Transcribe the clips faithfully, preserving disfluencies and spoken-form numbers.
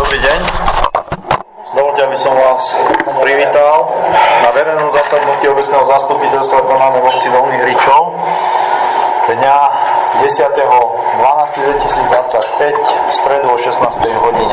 Dobrý deň. Dovoľte, aby som vás privítal na verejnom zasadnutí obecného zastupiteľstva konané v obci Dolných Hričov dňa desiateho decembra dvetisícdvadsaťpäť v stredu o šestnástej hodine.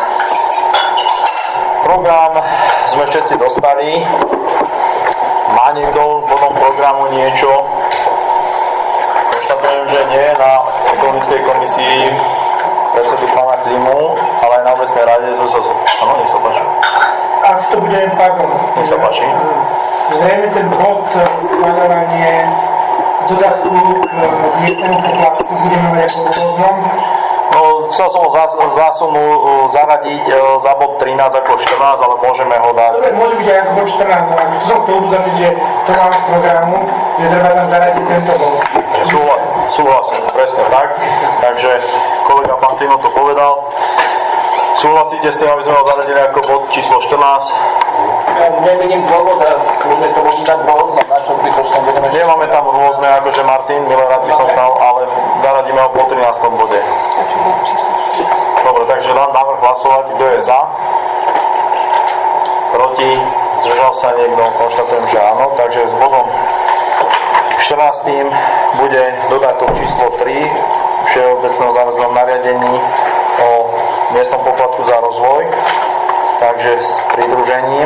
Program sme všetci dostali. Má niekto v bodom programu niečo? Konštatujem, že nie. Na ekonomickej komisii predsedu pána Klimu, ale aj na obecnej rade sme sa... Áno, nech sa páči. Asi to bude, pardon. Nech sa páči. Zrejme ten bod schváľovanie dodatku k miestnemu poplatku budeme mať ako rôznom. No, chcel som ho zásunu zaradiť za bod trinásť ako štrnásť, ale môžeme ho dať. Dobre, môže byť aj ako bod štrnásť, ale to som chcel upozorniť, že to máme v programu, že treba tam zaradiť tento bod. Súhlasím, presne tak. Takže kolega pán Tino to povedal. Súhlasíte s tým, aby sme ho zaradili ako bod číslo štrnásť? Ja nevidím dôvod, kľudne to môžem dať rôzne, na čo prítočne budeme... Nemáme tam rôzne, akože Martin, milé rád by som dal, ale zaradíme ho po trinástom bode. Dobre, takže dám návrh hlasovať, kto je za? Proti? Zdržal sa niekto? Konštatujem, že áno. Takže s bodom štrnástym bude dodatok číslo tri všeobecného záväzného nariadení o miestnom poplatku za rozvoj. Takže s pridružením.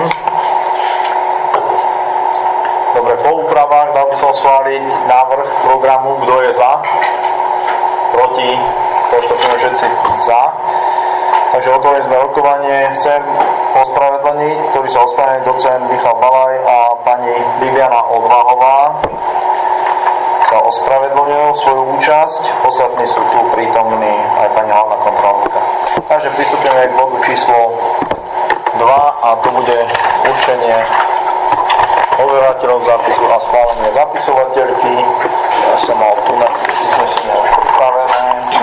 Dobre, po úpravách dal by som schváliť návrh programu, kto je za, proti, konštatujem všetci za. Takže otvorili sme rokovanie. Chcem ospravedlniť, ktorý sa ospravedlniť docent Michal Balaj a pani Bibiana Odvahová sa ospravedlňujú svoju účasť. Ostatní sú tu prítomní aj pani hlavná kontrolórka. Takže pristúpime k bodu číslo dva a to bude určenie overovateľov zápisu a schválenie zapisovateľky. Ja som mal tu na uznesenie už pripravené.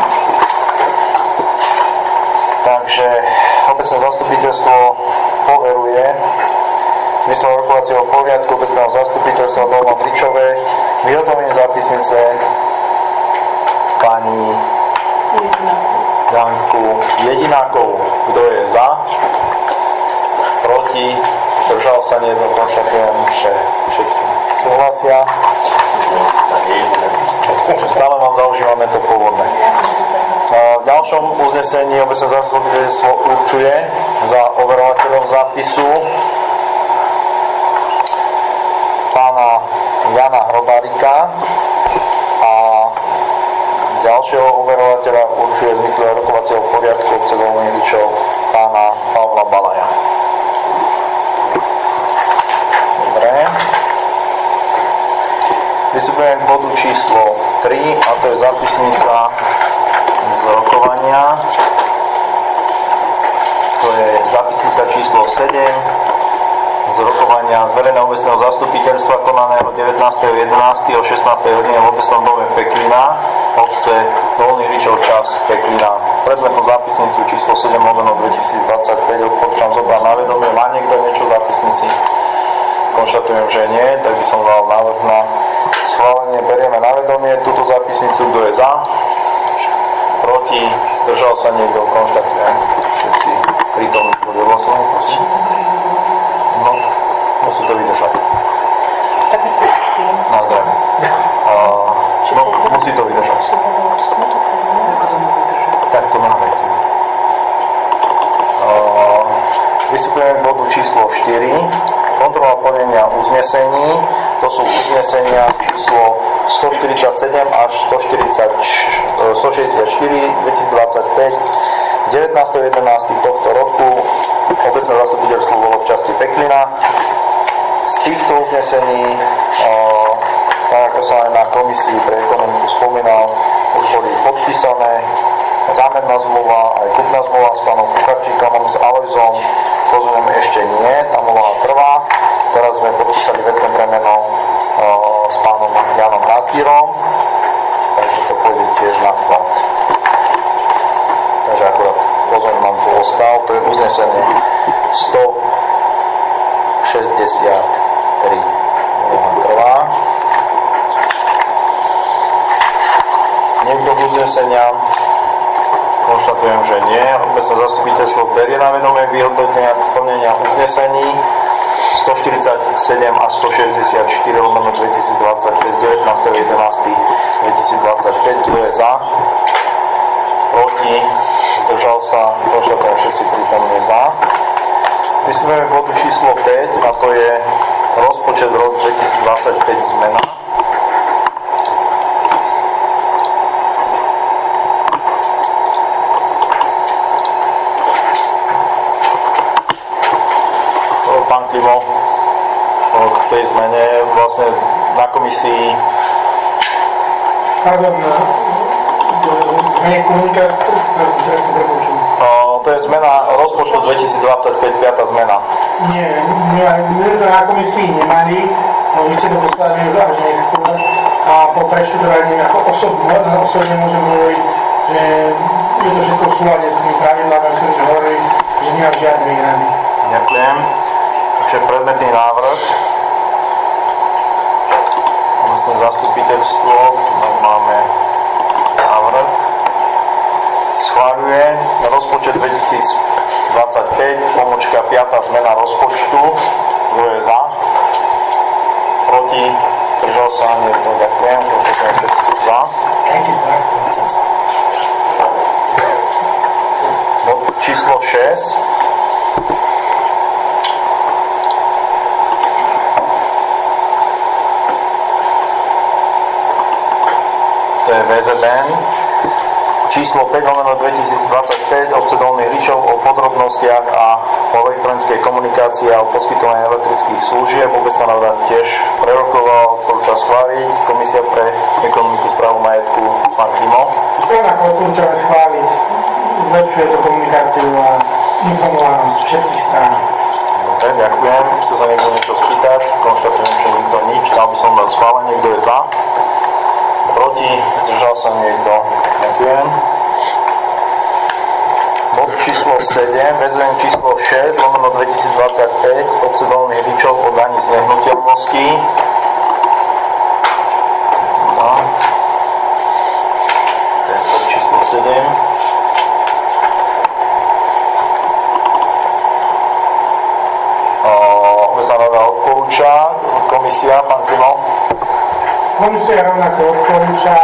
Takže obecné zastupiteľstvo poveruje v zmysle rokovacieho poriadku obecného zastupiteľstva Dolnom Hričove vyhotovenie zápisnice pani Janku Jedinákovú. Kto je za? Proti? Zdržal sa niekto? Konštatujem, že všetci súhlasia. Stále vám zaužívame to pôvodné. V ďalšom uznesení obecné zastupiteľstvo určuje za overovateľov zápisu pána Jana Hrobárika a ďalšieho overovateľa určuje z zmyslu rokovacieho poriadku obce Dolných Hričov pána Pavla Balaja. Dobre. Pristupujeme k bodu číslo tri a to je zápisnica z rokovania. To je zápisnica číslo sedem z rokovania z verejného obecného zastupiteľstva konaného devätnásteho jedenásteho o šestnástej hodine v obecnom dome Peklina, obce Dolný Hričov, čas Peklina. Predmetnú zápisnicu číslo sedem lomeno dvetisícdvadsaťpäť odporúčam zobrať na vedomie. Má niekto niečo v zápisnici? Konštatujem, že nie, tak by som dal návrh na schválenie. Berieme na vedomie túto zápisnicu. Kto je za? Proti? Zdržal sa niekto? Konštatujem. Všetci prítomní budú hlasovať, prosím. No, musí to vydržať. Na zdravie. Uh, no, musí to vydržať. Tak to máme. Uh, vystupujeme k bodu číslo štyri. Kontrola plnenia uznesení. To sú uznesenia číslo stoštyridsaťsedem až stošesťdesiatštyri dvetisícdvadsaťpäť z devätnásteho jedenásteho tohto roku. Obecné zastupiteľstvo bolo v časti Peklina. Z týchto uznesení, tak ako som aj na komisii pre ekonomiku spomínal, už boli podpísané zámerná zmluva, aj kupná zmluva s pánom Kucharčíkom, s Alojzom Kozuňom ešte nie, tam úloha trvá. Teraz sme podpísali vecné bremeno s pánom Janom Razdírom, takže to pôjde tiež na vklad. Takže akurát Kozuň nám tu ostal, to je uznesenie stošesťdesiattri. Úloha trvá. Niekto k uzneseniam Konštatujem, že nie. Obecné zastupiteľstvo berie na vedomie vyhodnotenia plnenia uznesení stoštyridsaťsedem a stošesťdesiatštyri lomeno dvetisícdvadsaťpäť z devätnásteho jedenásteho dvetisícdvadsaťpäť. Kto je za? Proti? Zdržal sa? Konštatujem, všetci prítomní za. Pristupujeme k bodu číslo päť a to je rozpočet rok dvetisícdvadsaťpäť zmena. Pán Klimo, k tej zmene vlastne na komisii. Pardon, zmene komunikácie, ktoré som prepočul. To je zmena rozpočtu dvetisícdvadsaťpäť, piata zmena. Nie, my to na komisii nemali, no vy ste to poslali až neskôr a po preštudovaní ako osobne, osobne môžem hovoriť, že je to všetko v súlade s tým pravidlám, ktoré sme hovorili, že nemám žiadne výhrady. Ďakujem. Takže predmetný návrh. Vlastne zastupiteľstvo, máme návrh. Schváľuje rozpočet dvetisícdvadsaťpäť, pomočka piata zmena rozpočtu. Kto je za? Proti? Zdržal sa? Niekto? Ďakujem. Všetko všetci sú za. Bod číslo šesť. To je vé zet en. Číslo päť lomeno dvetisícdvadsaťpäť obce Dolný Ričov o podrobnostiach a o elektronickej komunikácii a o poskytovaní elektrických služieb. Obecná rada tiež prerokovala, odporúča schváliť. Komisia pre ekonomiku, správu majetku, pán Klimo. Rovnako odporúčame schváliť. Zlepšuje to komunikáciu a informovanosť všetkých strán. Dobre, ďakujem. Chce sa niekto niečo spýtať? Konštatujem, že nikto nič. Dal by som dal schválenie. Kto je za? Proti? Zdržal sa niekto? Ďakujem. Bod číslo sedem, väzenie číslo šesť, lomeno dvetisícdvadsaťpäť, obce Dolný Ričov o daní z nehnuteľností. No. To je bod číslo sedem. Obecná rada odporúča. Komisia, pán Klimo. Komisia rovnako odporúča,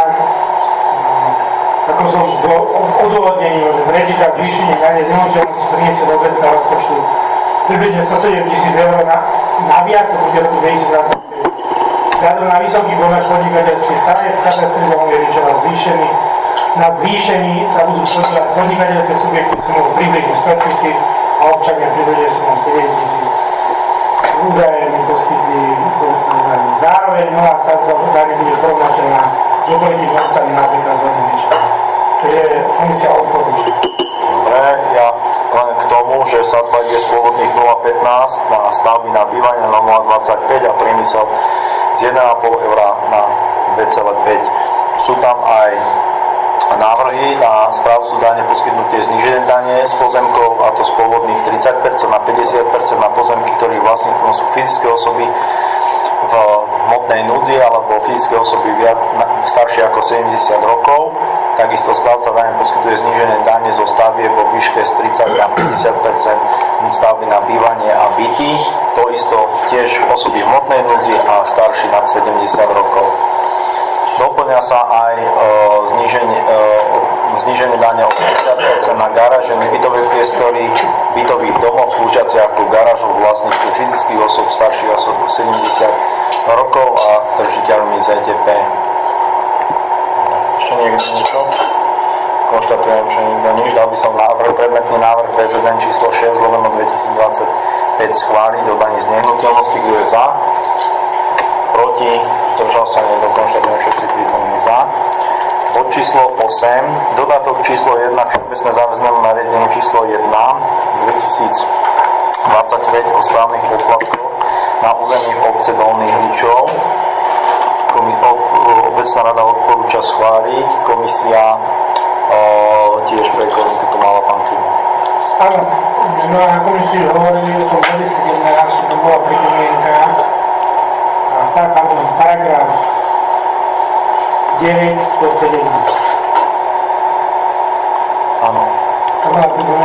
ako som v odôvodnení môžem prečítať, zvýšenie dane z nehnuteľnosti priniesie do obecného rozpočtu približne stosedem tisíc eur na, naviac od roku dvetisícdvadsaťpäť. Vzhľadom na vysoký pomer podnikateľských stavieb v katastri Dolného Ričova zvýšený. Na zvýšení sa budú podielať podnikateľské subjekty sumou približne sto tisíc a občania približne sumou sedem tisíc. Údaje mi poskytli povedzme údaje. Zároveň nová sadzba dane bude porovnateľná s okolitými obcami napríklad z Dolného Ričova. Takže komisia odporúča. Dobre, ja len k tomu, že sadzba ide z pôvodných nula celá pätnásť na stavby na bývanie na nula celá dvadsaťpäť a priemysel z jeden celá päť eur na dva celé päť. Sú tam aj návrhy na správcu dane poskytnutie zníženie dane z pozemkov, a to z pôvodných tridsať percent na päťdesiat percent na pozemky, ktorých vlastníkom sú fyzické osoby v hmotnej núdzi alebo fyzické osoby viac, staršie ako sedemdesiat rokov. Takisto správca dane poskytuje zníženie dane zo stavieb vo výške z tridsať na päťdesiat percent stavby na bývanie a byty. To isto tiež osoby v hmotnej núdzi a starší nad sedemdesiat rokov. Doplňa sa aj e, zníženie, e, zníženie dane o päťdesiat percent na garáže, nebytové priestory, bytových domov, slúžiace ako garážov vlastníctve fyzických osob, starších osob sedemdesiat rokov a držiteľmi zet té pé. Ešte niekto niečo? Konštatujem, že nikto nič. Dal by som návrh, predmetný návrh vé zet en číslo šesť lomeno dvetisícdvadsaťpäť schváliť do daní z nehnuteľnosti. Kto je za? Proti? Zdržal sa niekto? Konštatujem, všetci prítomní za. Bod číslo osem, dodatok číslo jeden k všeobecné záväznému nariadeniu číslo jeden dvetisícdvadsaťpäť o správnych poplatkoch na území obce Dolných Ričov. Obecná rada odporúča schváliť, komisia o, tiež pre ekonomiku to mala pán Klimo. Áno, no a na komisii hovorili o tom bode sedemnásť, že to bola pripomienka, pardon, paragraf deväť pod sedemnásť. Áno.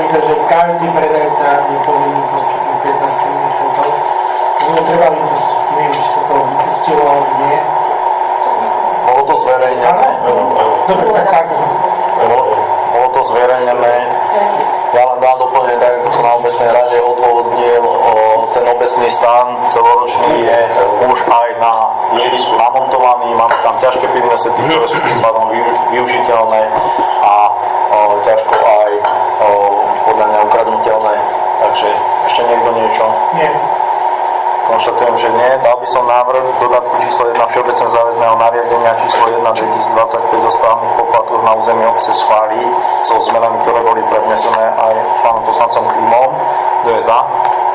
to, že každý predajca je povinný poskytnúť pätnásť ministerstv. Ono treba vypustiť, neviem, či sa to vypustilo alebo nie. Bolo to zverejnené. Dobre, tak tak. Bolo to zverejnené. Ja len dám doplne, tak ako som na obecnej rade odôvodnil, ten obecný stan celoročný je už aj na ihrisku namontovaný, máme tam ťažké pivné sety, ktoré sú tým pádom využiteľné a o, ťažko aj o, podľa mňa ukradnutelné. Takže ešte niekto niečo? Nie. Konštatujem, že nie. Dal by som návrh dodatku číslo jeden Všeobecného záväzného nariadenia číslo jeden dvetisícdvadsaťpäť o správnych poplatoch na území obce schváliť so zmenami, ktoré boli prednesené aj pánom poslancom Klimom. Kto je za?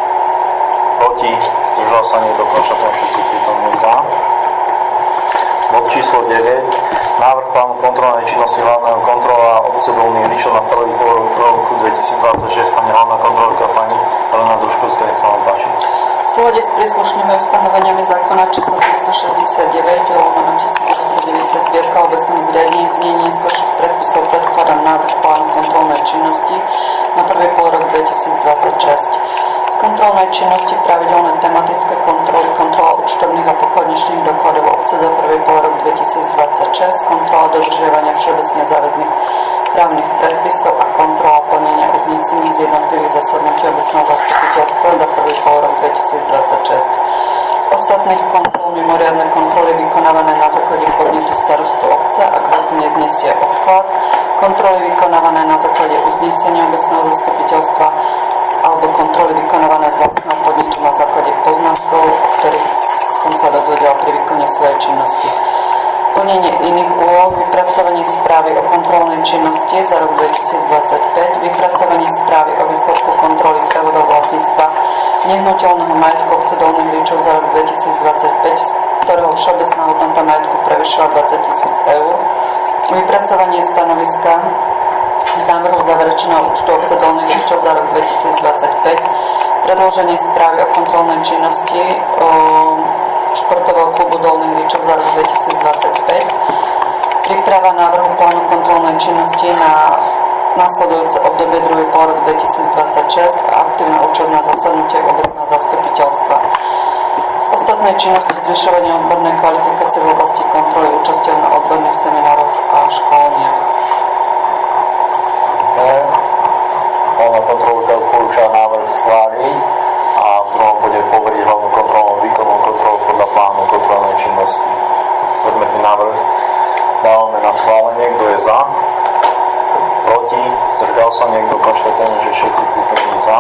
Proti? Zdržal sa niekto? Konštatujem, všetci prítomní za. Bod číslo deväť. Návrh plánu kontrolnej činnosti hlavného kontrola obce Dolný Ríšov na prvý pol roku dvetisícdvadsaťšesť. Pani hlavná kontrolka, pani Helena Družkovská, nech sa vám páči. V súlade s príslušnými ustanoveniami zákona číslo tristošesťdesiatdeväť lomeno tisícdeväťstodeväťdesiat zbierka obecných zriadení v znení neskôrších predpisov predkladám návrh plánu kontrolnej činnosti na prvý polrok dvetisícdvadsaťšesť. Z kontrolnej činnosti pravidelné tematické kontroly, kontrola účtovných a pokladničných dokladov obce za prvý polrok dvetisícdvadsaťšesť, kontrola dodržiavania všeobecne záväzných právnych predpisov a kontrola plnenia uznesení z jednotlivých zasadnutí obecného zastupiteľstva za prvý polrok dvetisícdvadsaťšesť. Z ostatných kontrol mimoriadne kontroly vykonávané na základe podnetu starostu obce, ak vec neznesie odklad, kontroly vykonávané na základe uznesenia obecného zastupiteľstva alebo kontroly vykonávané z vlastného podnetu na základe poznatkov, o ktorých som sa dozvedela pri výkone svojej činnosti. Plnenie iných úloh, vypracovanie správy o kontrolnej činnosti za rok dvetisícdvadsaťpäť, vypracovanie správy o výsledku kontroly prevodov vlastníctva nehnuteľného majetku obce Dolných Ríčov za rok dvetisícdvadsaťpäť, z ktorého všeobecná hodnota majetku prevyšila dvadsať tisíc eur, vypracovanie stanoviska k návrhu záverečného účtu obce Dolných Ríčov za rok dvetisícdvadsaťpäť, predloženie správy o kontrolnej činnosti o športového klubu Dolných Ríčov za rok dvetisícdvadsaťpäť, príprava návrhu plánu kontrolnej činnosti na nasledujúce obdobie druhý polrok dvetisícdvadsaťšesť a aktívna účasť na zasadnutiach obecného zastupiteľstva. Z ostatnej činnosti zvyšovanie odbornej kvalifikácie v oblasti kontroly účasťou na odborných seminároch a školeniach. Hlavná kontrolka odporúča návrh schváliť a v druhom bude poveriť hlavnú kontrolnú výkonnú kontrolu podľa plánu kontrolnej činnosti. Predmetný návrh dávame na schválenie. Kto je za? Proti? Zdržal sa niekto? Konštatujeme, že všetci prítomní za.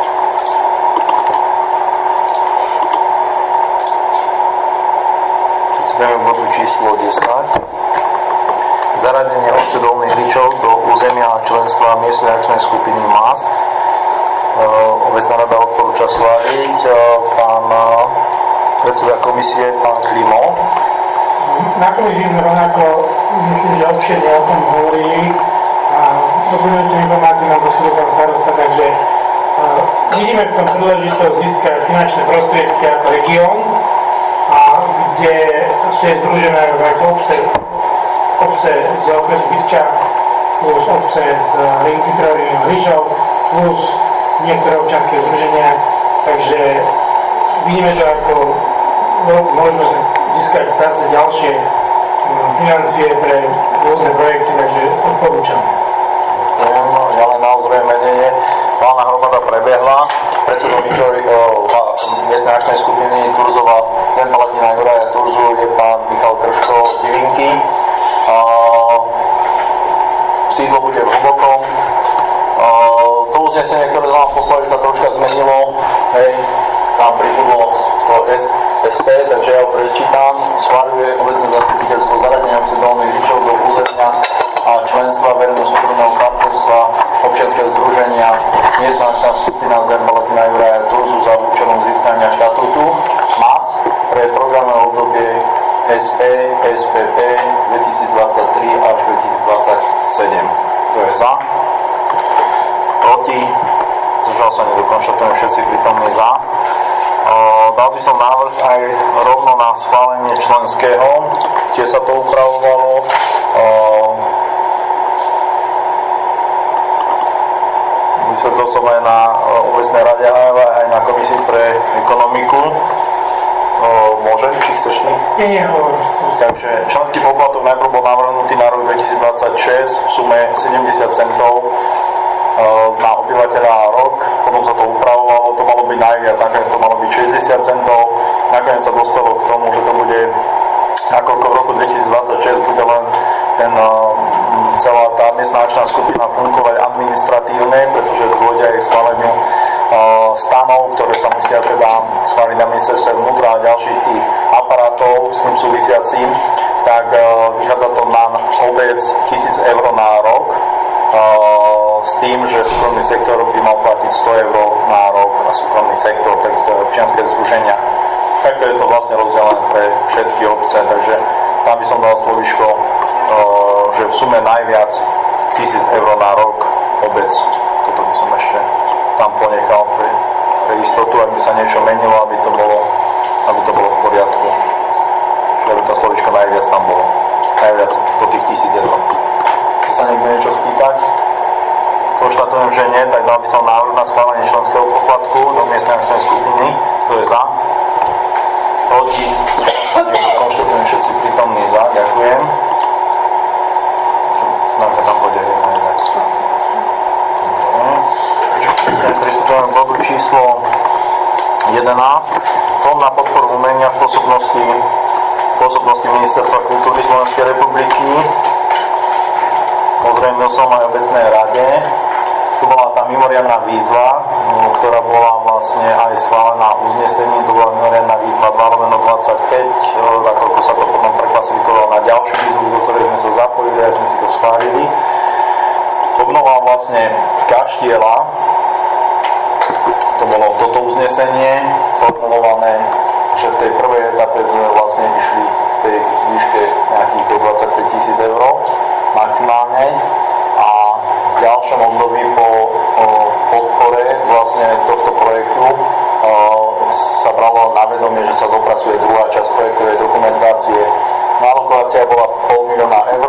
Pristupujeme k bodu číslo desať. Zaradenie obce Dolných Ríčov do územia a členstva miestnej akčnej skupiny em á es. Obecná rada odporúča schváliť. Pán predseda komisie, pán Klimo. Na komisii sme rovnako, myslím, že obširne o tom hovorili a doplňujúcu informáciu nám poskytol pán starosta, takže uh, vidíme v tom príležitosť získať finančné prostriedky ako región, a kde sú združené aj obce, obce z okresu Bytča, plus obce z mikroregiónu Ríšov, plus niektoré občianske združenia, takže vidíme to ako veľkú možnosť získať zase ďalšie financie pre rôzne projekty, takže odporúčam. Ja len naozaj menenie. Valná hromada prebehla. Predsedom miestnej akčnej skupiny Turzova Zempa Latina Juraja Turzu je pán Michal Krško z Divinky. Sídlo bude v Hlbokom. To uznesenie, ktoré sme vám poslali, sa troška zmenilo. Hej, tam pribudlo to es pé, takže ja ho prečítam. Schváľuje obecné zastupiteľstvo zaradenia obce Dolných Ríčov do územia a členstva verejno-súkromného partnerstva občianskeho združenia miestna akčná skupina Zempa Latina Juraja Turzu za účelom získania štatútu em á es pre programové obdobie es pé, es pé pé dvetisícdvadsaťtri až dvetisícdvadsaťsedem. To je za. Proti. Zdržal sa niekto, konštatujem všetci prítomní za. O, dal by som návrh aj rovno na schválenie členského, kde sa to upravovalo. O, vysvetlil som aj na obecnej rade aj na komisii pre ekonomiku. Môžem, či chceš ty? Nie, nie, hovor. Takže členský poplatok najprv bol navrhnutý na rok dvetisícdvadsaťšesť v sume sedemdesiat centov na obyvateľa a rok, potom sa to upravovalo, to malo byť najviac, nakoniec to malo byť šesťdesiat centov, nakoniec sa dospelo k tomu, že to bude, nakoľko v roku dvetisícdvadsaťšesť bude len ten, celá tá miestna akčná skupina fungovať administratívne, pretože dôjde aj k schváleniu stanov, ktoré sa musia teda schváliť na ministerstve vnútra a ďalších tých aparátov s tým súvisiacím, tak vychádza to na obec tisíc eur na rok, s tým, že súkromný sektor by mal platiť sto eur na rok a súkromný sektor, takisto aj občianske združenia. Takto je to vlastne rozdelené pre všetky obce, takže tam by som dal slovíčko, že v sume najviac tisíc eur na rok obec. Toto by som ešte tam ponechal pre, pre istotu, ak by sa niečo menilo, aby to bolo, aby to bolo v poriadku. Čiže aby to slovíčko najviac tam bolo. Najviac do tých tisíc eur. Chce sa niekto niečo spýtať? Konštatujem, že nie, tak dal by som návrh na schválenie členského poplatku do miestnej akčnej skupiny. Kto je za? Proti? Konštatujem, všetci prítomní za. Ďakujem. Nám to tam pôjde najviac. Pristupujeme k bodu číslo jedenásť. Fond na podporu umenia v pôsobnosti, v pôsobnosti Ministerstva kultúry Slovenskej republiky. Ozrejmil som aj obecnej rade. Tu bola tá mimoriadna výzva, ktorá bola vlastne aj schválená uznesením. To bola mimoriadna výzva dva lomeno dvadsaťpäť, nakoľko sa to potom preklasifikovalo na ďalšiu výzvu, do ktorej sme sa zapojili a sme si to schválili. Obnova vlastne kaštieľa, to bolo toto uznesenie formulované, že v tej prvej etape sme vlastne išli v tej výške nejakých do dvadsaťpäť tisíc eur maximálne a v ďalšom období po podpore vlastne tohto projektu sa bralo na vedomie, že sa dopracuje druhá časť projektovej dokumentácie. Alokácia bola pol milióna eur.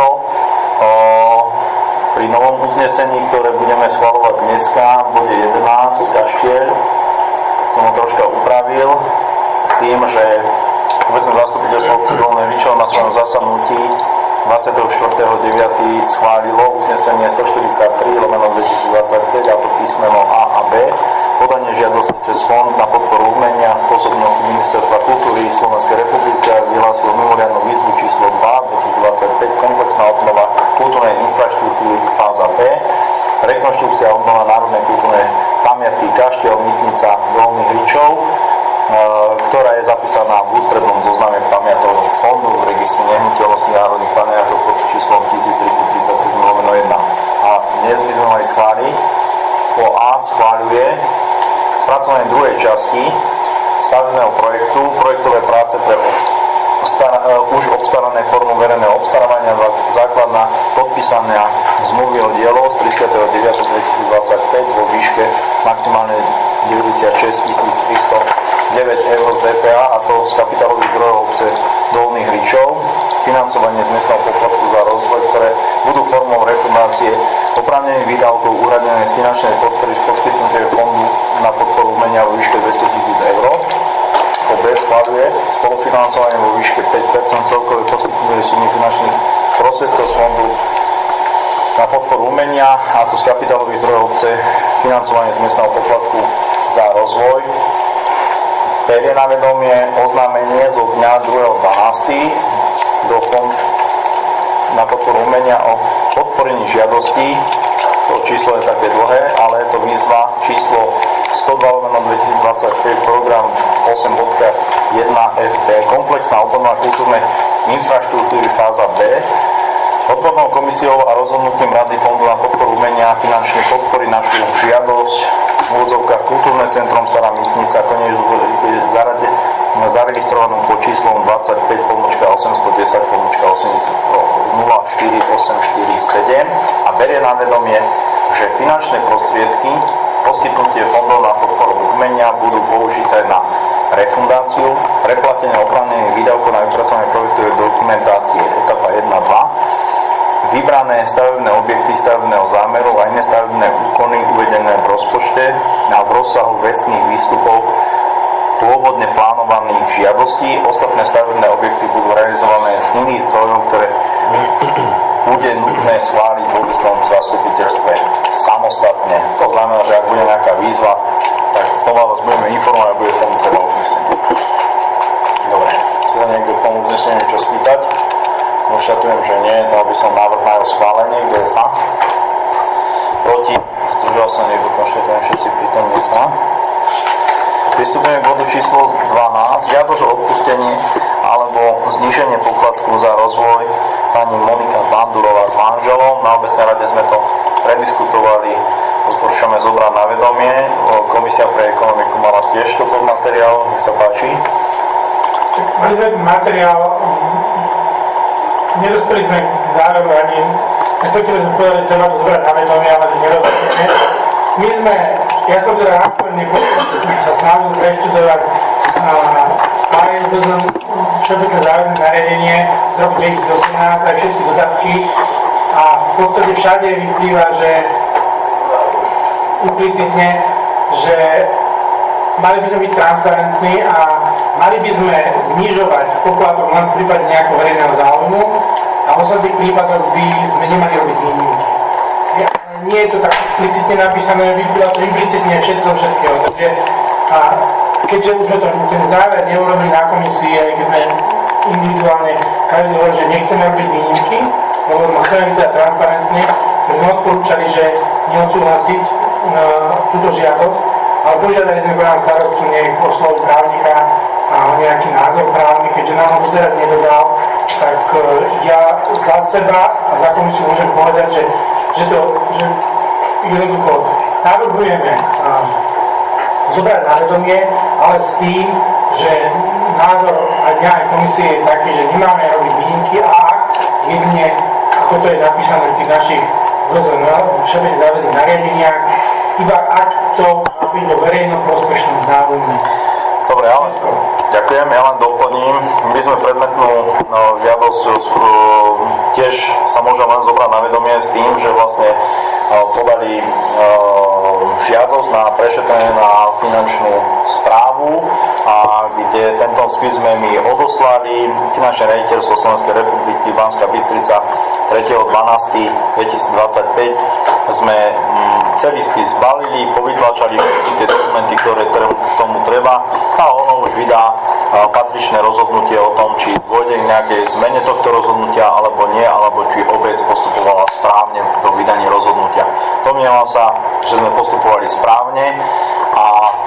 Pri novom uznesení, ktoré budeme schvaľovať dneska, v bode jedenásť, kaštieľ, som ho troška upravil s tým, že obecné zastupiteľstvo obce Dolné Hričov na svojom zasadnutí dvadsiateho štvrtého deviateho schválilo uznesenie stoštyridsaťtri lomeno dvetisícdvadsaťpäť, a to písmeno A a B, podanie žiadosti cez Fond na podporu umenia v pôsobnosti Ministerstva kultúry Slovenskej republiky a vyhlásil mimoriadnu výzvu číslo dva dvetisícdvadsaťpäť komplexná obnova kultúrnej infraštruktúry fáza B, rekonštrukcia a obnova národnej kultúrnej pamiatky kaštieľ Mytnica Dolný Hričov, ktorá je zapísaná v ústrednom zozname pamiatového fondu v registri nehnuteľností národných pamiatok pod číslom tisíctristotridsaťsedem lomeno jeden. A dnes by sme mali schváliť, po A schváľuje spracovanie druhej časti stavebného projektu, projektové práce pre obstara, uh, už obstarané formou verejného obstarávania, základná podpísaná zmluvy o dielo z tridsiateho deviateho dvetisícdvadsaťpäť vo výške maximálne deväťdesiatšesť tisíc tristodeväť eur z dé pé á, a to z kapitálových zdrojov obce Dolných Hričov, financovanie z miestneho poplatku za rozvoj, ktoré budú formou refundácie oprávnených výdavkov uhradené z finančnej podpory z poskytnutia fondu na podporu umenia vo výške dvestotisíc eur. Po B schvaľuje spolufinancovanie vo výške päť percent celkovej poskytnutie sumy finančných prostriedkov z fondu na podporu umenia, a to z kapitálových zdrojov obce, financovanie z miestneho poplatku za rozvoj. Berie na vedomie oznámenie zo dňa druhého dvanásteho do Fond na podporu umenia o podporení žiadostí. To číslo je také dlhé, ale je to výzva číslo sto dva lomeno dvetisícdvadsaťpäť, program osem bodka jeden ef bé, komplexná obnova kultúrnej infraštruktúry fáza B. Odbornou komisiou a rozhodnutím Rady Fondu na podporu umenia finančne podporí našu žiadosť v úvodzovkách Kultúrne centrum Stará Mytnica, konec zaregistrovanú pod číslom dvadsaťpäť pomlčka osemstodesať pomlčka nula štyri osem štyri sedem a berie na vedomie, že finančné prostriedky poskytnutie fondov na podporu umenia budú použité na refundáciu, preplatenie oprávnených výdavkov na vypracovanie projektovej dokumentácie etapa jedna dva, vybrané stavebné objekty stavebného zámeru a iné stavebné úkony uvedené v rozpočte a v rozsahu vecných výstupov pôvodne plánovaných žiadostí. Ostatné stavebné objekty budú realizované z iných zdrojov, ktoré bude nutné schváliť v obecnom zastupiteľstve samostatne. To znamená, že ak bude nejaká výzva, tak znova vás budeme informovať a bude tomu treba uznesenie. Dobre, chce sa niekto k tomu uzneseniu niečo spýtať? Konštatujem, že nie, dal by som návrh na jeho schválenie, kde je za? Proti? Zdržal sa niekto, konštatujem, všetci prítomní za. Pristupujeme k bodu číslo dvanásť. Žiadosť o odpustenie alebo zníženie poplatku za rozvoj pani Monika Bandurová s manželom. Na obecnej rade sme to prediskutovali, odporúčame zobrať na vedomie. Komisia pre ekonomiku mala tiež toto materiál, nech sa páči. Mali sme materiál, nedospeli sme k záveru ani, respektíve sme povedali, že treba to zobrať na vedomie, ale že nerozumíme. My sme, ja som teda následne sa snažil preštudovať aj všeobecné záväzné nariadenie z roku dvetisícosemnásť, aj všetky dodatky a v podstate všade vyplýva, že implicitne, že mali by sme byť transparentní a mali by sme znižovať poplatok len v prípade nejakého verejného záujmu a v ostatných prípadoch by sme nemali robiť výnimky. Nie je to tak explicitne napísané, vyplýva to implicitne všetko všetkého. Takže a keďže už sme to, ten záver neurobili na komisii, aj keď sme individuálne každý hovorí, že nechceme robiť výnimky, lebo chceme byť teda transparentne, tak sme odporúčali, že neodsúhlasiť uh, túto žiadosť, ale požiadali sme pána starostu, nech osloví právnika a nejaký názor právny, keďže nám ho teraz nedodal, tak uh, ja za seba a za komisiu môžem povedať, že, že to že jednoducho navrhujeme uh, zobrať na vedomie, ale s tým, že názor aj dňa aj komisie je taký, že nemáme robiť výnimky a ak jedine, ako to je napísané v tých našich všeobecných záväzných nariadeniach, iba ak to má byť vo verejno-prospešnom záujme. Dobre, ale ďakujem, ja len doplním. My sme predmetnú no, žiadosť uh, tiež sa môžem len zobrať na vedomie s tým, že vlastne uh, podali uh, žiadosť na prešetrenie na finančnú správu a kde tento spis sme my odoslali. Finančné riaditeľstvo Slovenskej republiky Banská Bystrica tretieho decembra dvetisícdvadsaťpäť sme mm, celý spis zbalili, povytlačali všetky tie dokumenty, ktoré tomu treba a ono už vydá patričné rozhodnutie o tom, či dôjde k nejakej zmene tohto rozhodnutia alebo nie, alebo či obec postupovala správne v tom vydaní rozhodnutia. Domnievam sa, že sme postupovali správne, a,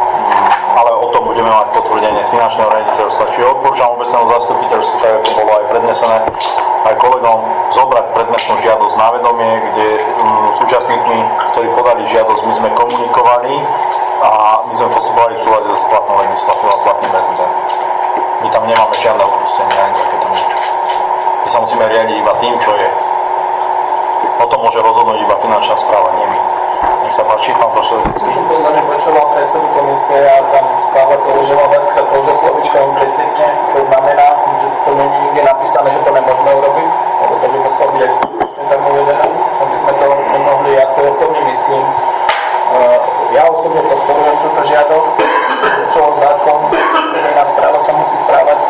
ale o tom budeme mať potvrdenie z finančného riaditeľstva. Čiže odporúčam obecnému zastupiteľstvu, tak ako bolo aj prednesené aj kolegom, zobrať predmetnú žiadosť na vedomie, kde um, súčasníkmi, ktorí podali žiadosť, my sme komunikovali a my sme postupovali v súlade so platnou legislatívou a platným bé zet é. My tam nemáme žiadne odpustenie ani takéto niečo. My sa musíme riadiť iba tým, čo je. O tom môže rozhodnúť iba finančná správa, nie my. Nech sa páči, pán profesor Vický. Som to nepočúval predsedu komisie a tam stále používal viackrát použil slovičko implicitne, čo znamená, že to nie je nikde napísané, že to nemôžeme urobiť, lebo to by muselo byť explicitne tam uvedené, aby sme to nemohli. Ja si osobne myslím, ja osobne podporujem túto žiadosť, čo zákon, verejná správa sa musí správať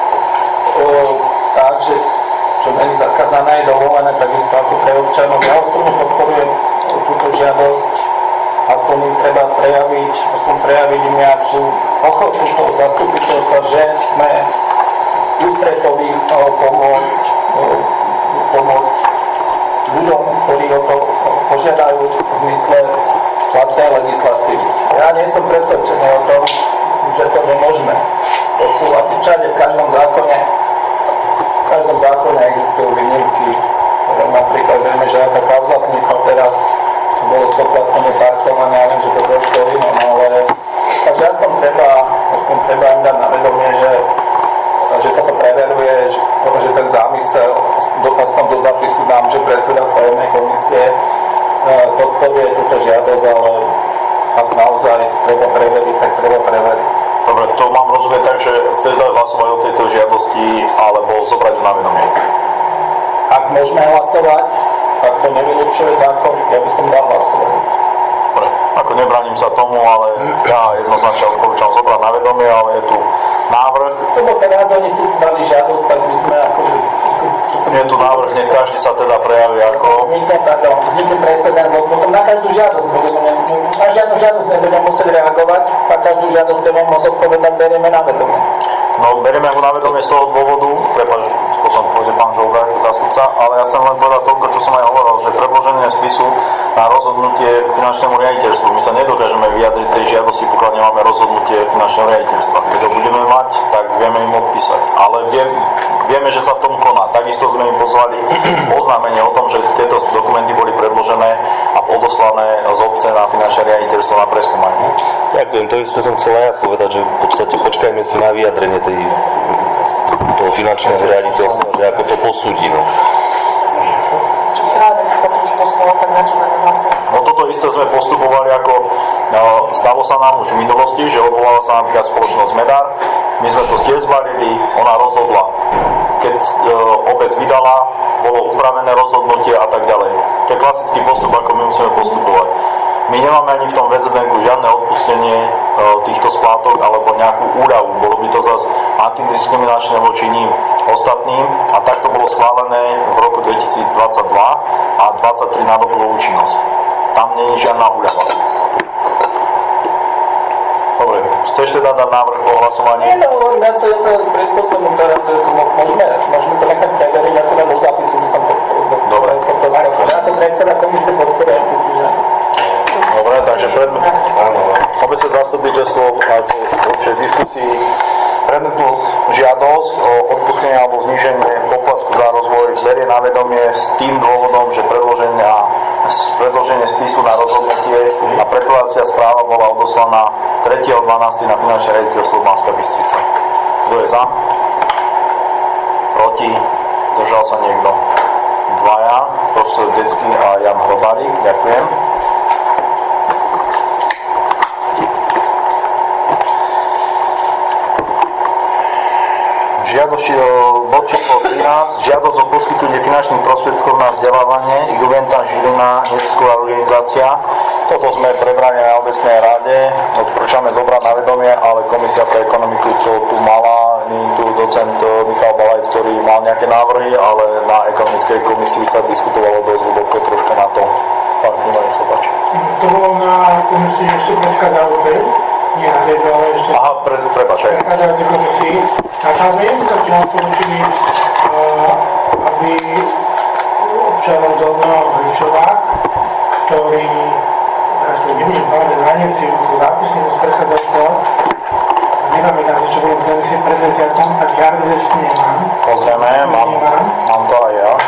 tak, že čo není zakázané, je dovolené, takisto ako pre občanov. Ja osobne podporujem túto žiadosť, aspoň im treba prejaviť, aspoň prejaviť im nejakú ochotu toho zastupiteľstva, že sme ústretoví pomôcť, pomôcť ľuďom, ktorí o to požiadajú v zmysle platnej legislatívy. Ja nie som presvedčený o tom, že to nemôžeme odsúhlasiť. Všade v každom zákone v každom zákone existujú výnimky. Napríklad vieme, že aká kauza vznikla teraz, bolo spoplatnené parkovanie, ja viem, že to došlo inom, ale takže aspoň treba, aspoň treba im dať na vedomie, že, že sa to preveruje, že, že ten zámysel, aspoň do zapisu dám, že predseda stavebnej komisie podporuje túto žiadosť, ale ak naozaj treba preveriť, tak treba preveriť. Dobre, to mám rozumieť tak, že chceš dať hlasovať o tejto žiadosti alebo zobrať ju na vedomie? Ak môžeme hlasovať, tak to nevylučuje zákon, ja by som dal hlasovať. Dobre, ako nebránim sa tomu, ale ja jednoznačne odporúčam zobrať na vedomie, ale je tu návrh. Lebo teraz oni si dali žiadosť, tak by sme akože... Je tu návrh, nech každý sa teda prejaví ako... Vznikne, pardon, vznikne precedent, lebo potom na každú žiadosť budeme, na žiadnu žiadosť nebudeme musieť reagovať, a každú žiadosť budeme môcť odpovedať, berieme na vedomie. No, berieme ho na vedomie z toho dôvodu, prepáč, potom pôjde pán Žolga, zástupca, ale ja chcem len povedať toľko, čo som aj hovoril, že predloženie spisu na rozhodnutie finančnému riaditeľstvu. My sa nedokážeme vyjadriť tej žiadosti, pokiaľ nemáme rozhodnutie finančného riaditeľstva. Keď ho budeme mať, tak vieme im odpísať. Ale viem, vieme, že sa v tom koná. Takisto sme im pozvali oznámenie o tom, že tieto dokumenty boli predložené a odoslané z obce na finančné riaditeľstvo na preskúmanie. Ďakujem, to isté som chcel aj ja povedať, že v podstate počkajme si na vyjadrenie tej, toho finančného riaditeľstva, že ako to posúdi. No. Práve, keď sa to už poslalo, tak na čo máme hlasovať? No toto isté sme postupovali ako, no, stalo sa nám už v minulosti, že odvolala sa napríklad spoločnosť Medar, my sme to tiež zvalili, ona rozhodla. Keď e, obec vydala, bolo upravené rozhodnutie a tak ďalej. To je klasický postup, ako my musíme postupovať. My nemáme ani v tom vé zet en ku žiadne odpustenie e, týchto splátok alebo nejakú úľavu. Bolo by to zase antidiskriminačné voči ním ostatným a takto bolo schválené v roku dvetisícdvadsaťdva a dvadsaťtri nadobudlo účinnosť. Tam nie je žiadna úľava. Dobre, chceš teda dať návrh po hlasovaní? Nie, no hovorím, ja sa, ja sa prispôsobím teraz, že to môžeme, môžeme to nechať preveriť, ako do zápisu by som to Dobre. Ja to predseda komisie podporujem, že... Dobre, takže predmet... Obecné zastupiteľstvo a po lepšej diskusii predmetnú žiadosť o odpustenie alebo zníženie poplatku za rozvoj berie na vedomie s tým dôvodom, že predloženie, predloženie spisu na rozhodnutie a predkladacia správa bola odoslaná tretieho decembra na finančné riaditeľstvo Banská Bystrica. Kto je za? Proti? Držal sa niekto? Dvaja, profesor Decký a Jan Hrobárik. Ďakujem. Žiadosť o bod číslo trinásť, žiadosť o poskytnutie finančných prostriedkov na vzdelávanie Juventa Žilina, nezisková organizácia. Toto sme prebrali na obecnej rade, odporúčame zobrať na vedomie, ale Komisia pre ekonomiku to tu mala, nie tu docent Michal Balaj, ktorý mal nejaké návrhy, ale na ekonomickej komisii sa diskutovalo dosť hlboko troška na to. Pán Klima, nech sa páči. To bolo na komisii ešte predchádzajúcej, nie na tejto, ale ešte... Aha, pre, prepáč. Predchádzajúcej komisii. A tam je, že odporúčili, aby občanov Dolného Hričova, ktorí, ja si nebudem pamätať, nájdem si tú zápisnicu z predchádzajúceho, nepamätám si, čo bolo pred mesiacom, tak ja ešte nemám. Pozrieme, mám, mám to aj ja.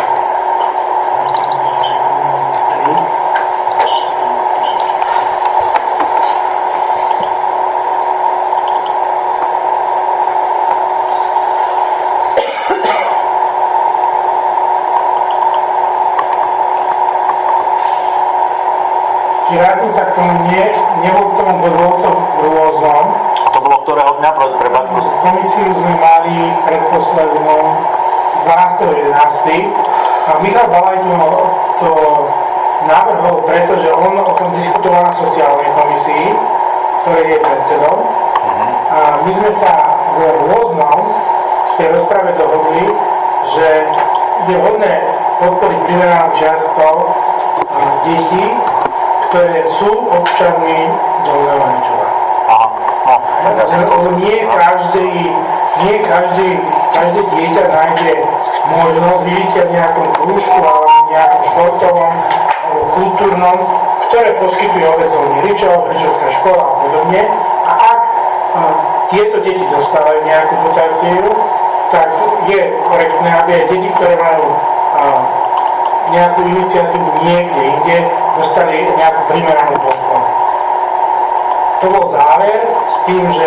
Vrátim sa k tomu, nie, nebol k tomu, bolo to v rôznom. A to bolo ktorého dňa? Treba, prosím. Komisiu sme mali predposlednú dvanásteho jedenásteho a Michal Balaj to, to navrhol, pretože on o tom diskutoval na sociálnej komisii, ktorej je predsedom. A my sme sa v rôznom v tej rozprave dohodli, že je hodné podporiť primeraných žiackov a detí, ktoré sú občanmi Dolného Hričova. Aha, no, tak ja som to... Nie každý, nie každý, každé dieťa nájde možnosť vyžitia v nejakom krúžku alebo v nejakom športovom alebo kultúrnom, ktoré poskytuje obec Dolný Hričov, Hričovská škola a podobne. A ak a, tieto deti dostávajú nejakú dotáciu, tak je korektné, aby aj deti, ktoré majú a, nejakú iniciatívu niekde inde, dostali nejakú primeranú podporu. To bol záver s tým, že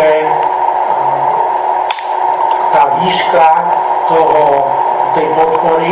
tá výška toho, tej podpory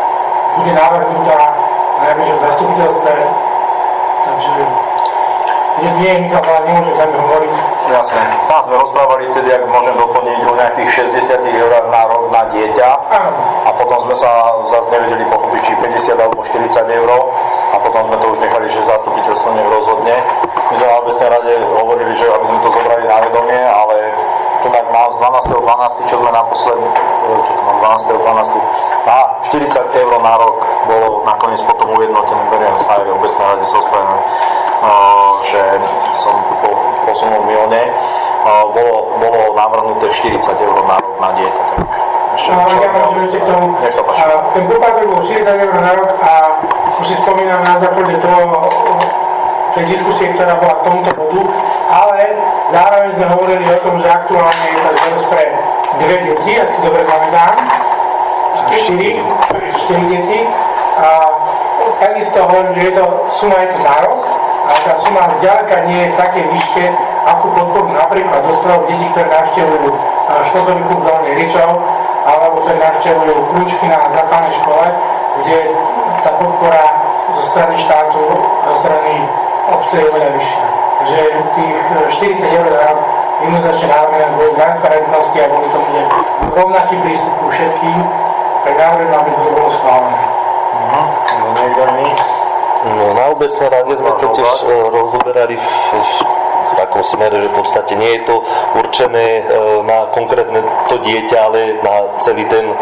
bude navrhnutá na najbližšom zastupiteľstve, takže že nie, Michal Hlad nemôže sa mi hovoriť. Jasné. Tam sme rozprávali vtedy, ak môžem doplniť, o nejakých šesťdesiat eur na rok na dieťa. Áno. A potom sme sa zase nevedeli pochopiť, či päťdesiat alebo štyridsať eur. A potom sme to už nechali, že zastupiteľstvo nech rozhodne. My sme na obecnej rade hovorili, že aby sme to zobrali na vedomie, ale to tak mám z dvanásteho decembra, čo sme naposledy, čo to mám, dvanásteho decembra, á, štyridsať eur na rok bolo nakoniec potom ujednotené, beriem aj v obecnej rade sa ospravedlňujem, že som po, posunul milne, bolo, bolo navrhnuté štyridsať eur na rok na dieťa, tak ešte no, ja môžem ešte k tomu. Nech sa páči. Ten poplatok bol štyridsať eur na rok a už si spomínam na základe toho, tej diskusie, ktorá bola k tomuto bodu, ale zároveň sme hovorili o tom, že aktuálne je tá žiadosť pre dve deti, ak si dobre pamätám, štyri, štyri deti a takisto hovorím, že je to, suma je to na rok, ale tá suma zďaleka nie je v takej výške, akú podporu napríklad dostanú deti, ktoré navštevujú športový klub Dolný Ričov alebo ktoré navštevujú krúžky na základnej škole, kde tá podpora zo strany štátu a zo strany obce je veľa vyššia. Takže tých štyridsať eur na rok jednoznačne návrhujem kvôli transparentnosti a kvôli tomu, že rovnaký prístup ku všetkým, tak návrhujem, aby to bolo schválené. No, na obecnej rade sme to tiež rozoberali v, v takom smere, že v podstate nie je to určené na konkrétne to dieťa, ale na celý ten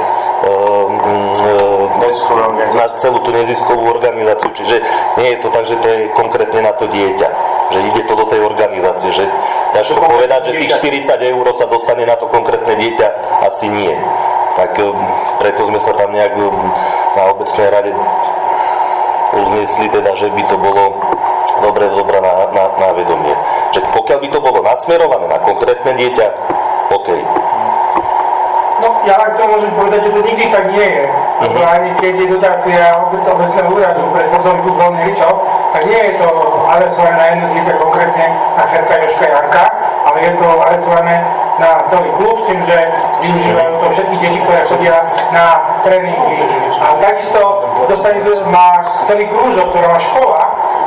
na celú tú neziskovú organizáciu. Čiže nie je to tak, že to je konkrétne na to dieťa, že ide to do tej organizácie, že ťažko povedať, že tých štyridsať eur sa dostane na to konkrétne dieťa, asi nie. Tak preto sme sa tam nejak na obecnej rade uznesli teda, že by to bolo dobre zobrať na, na, na vedomie. Že pokiaľ by to bolo nasmerované na konkrétne dieťa, OK. No, ja vám to môžem povedať, že to nikdy tak nie je. Uh-huh. Ani keď je dotácia obec, obecného úradu pre športový klub Dolný Ričov, tak nie je to adresované na jedno dieťa, konkrétne na Ferka, Jožka, Janka, ale je to adresované na celý klub s tým, že využívajú to všetky deti, ktoré chodia na tréningy. A takisto dostane, má celý krúžok, ktorá má škola,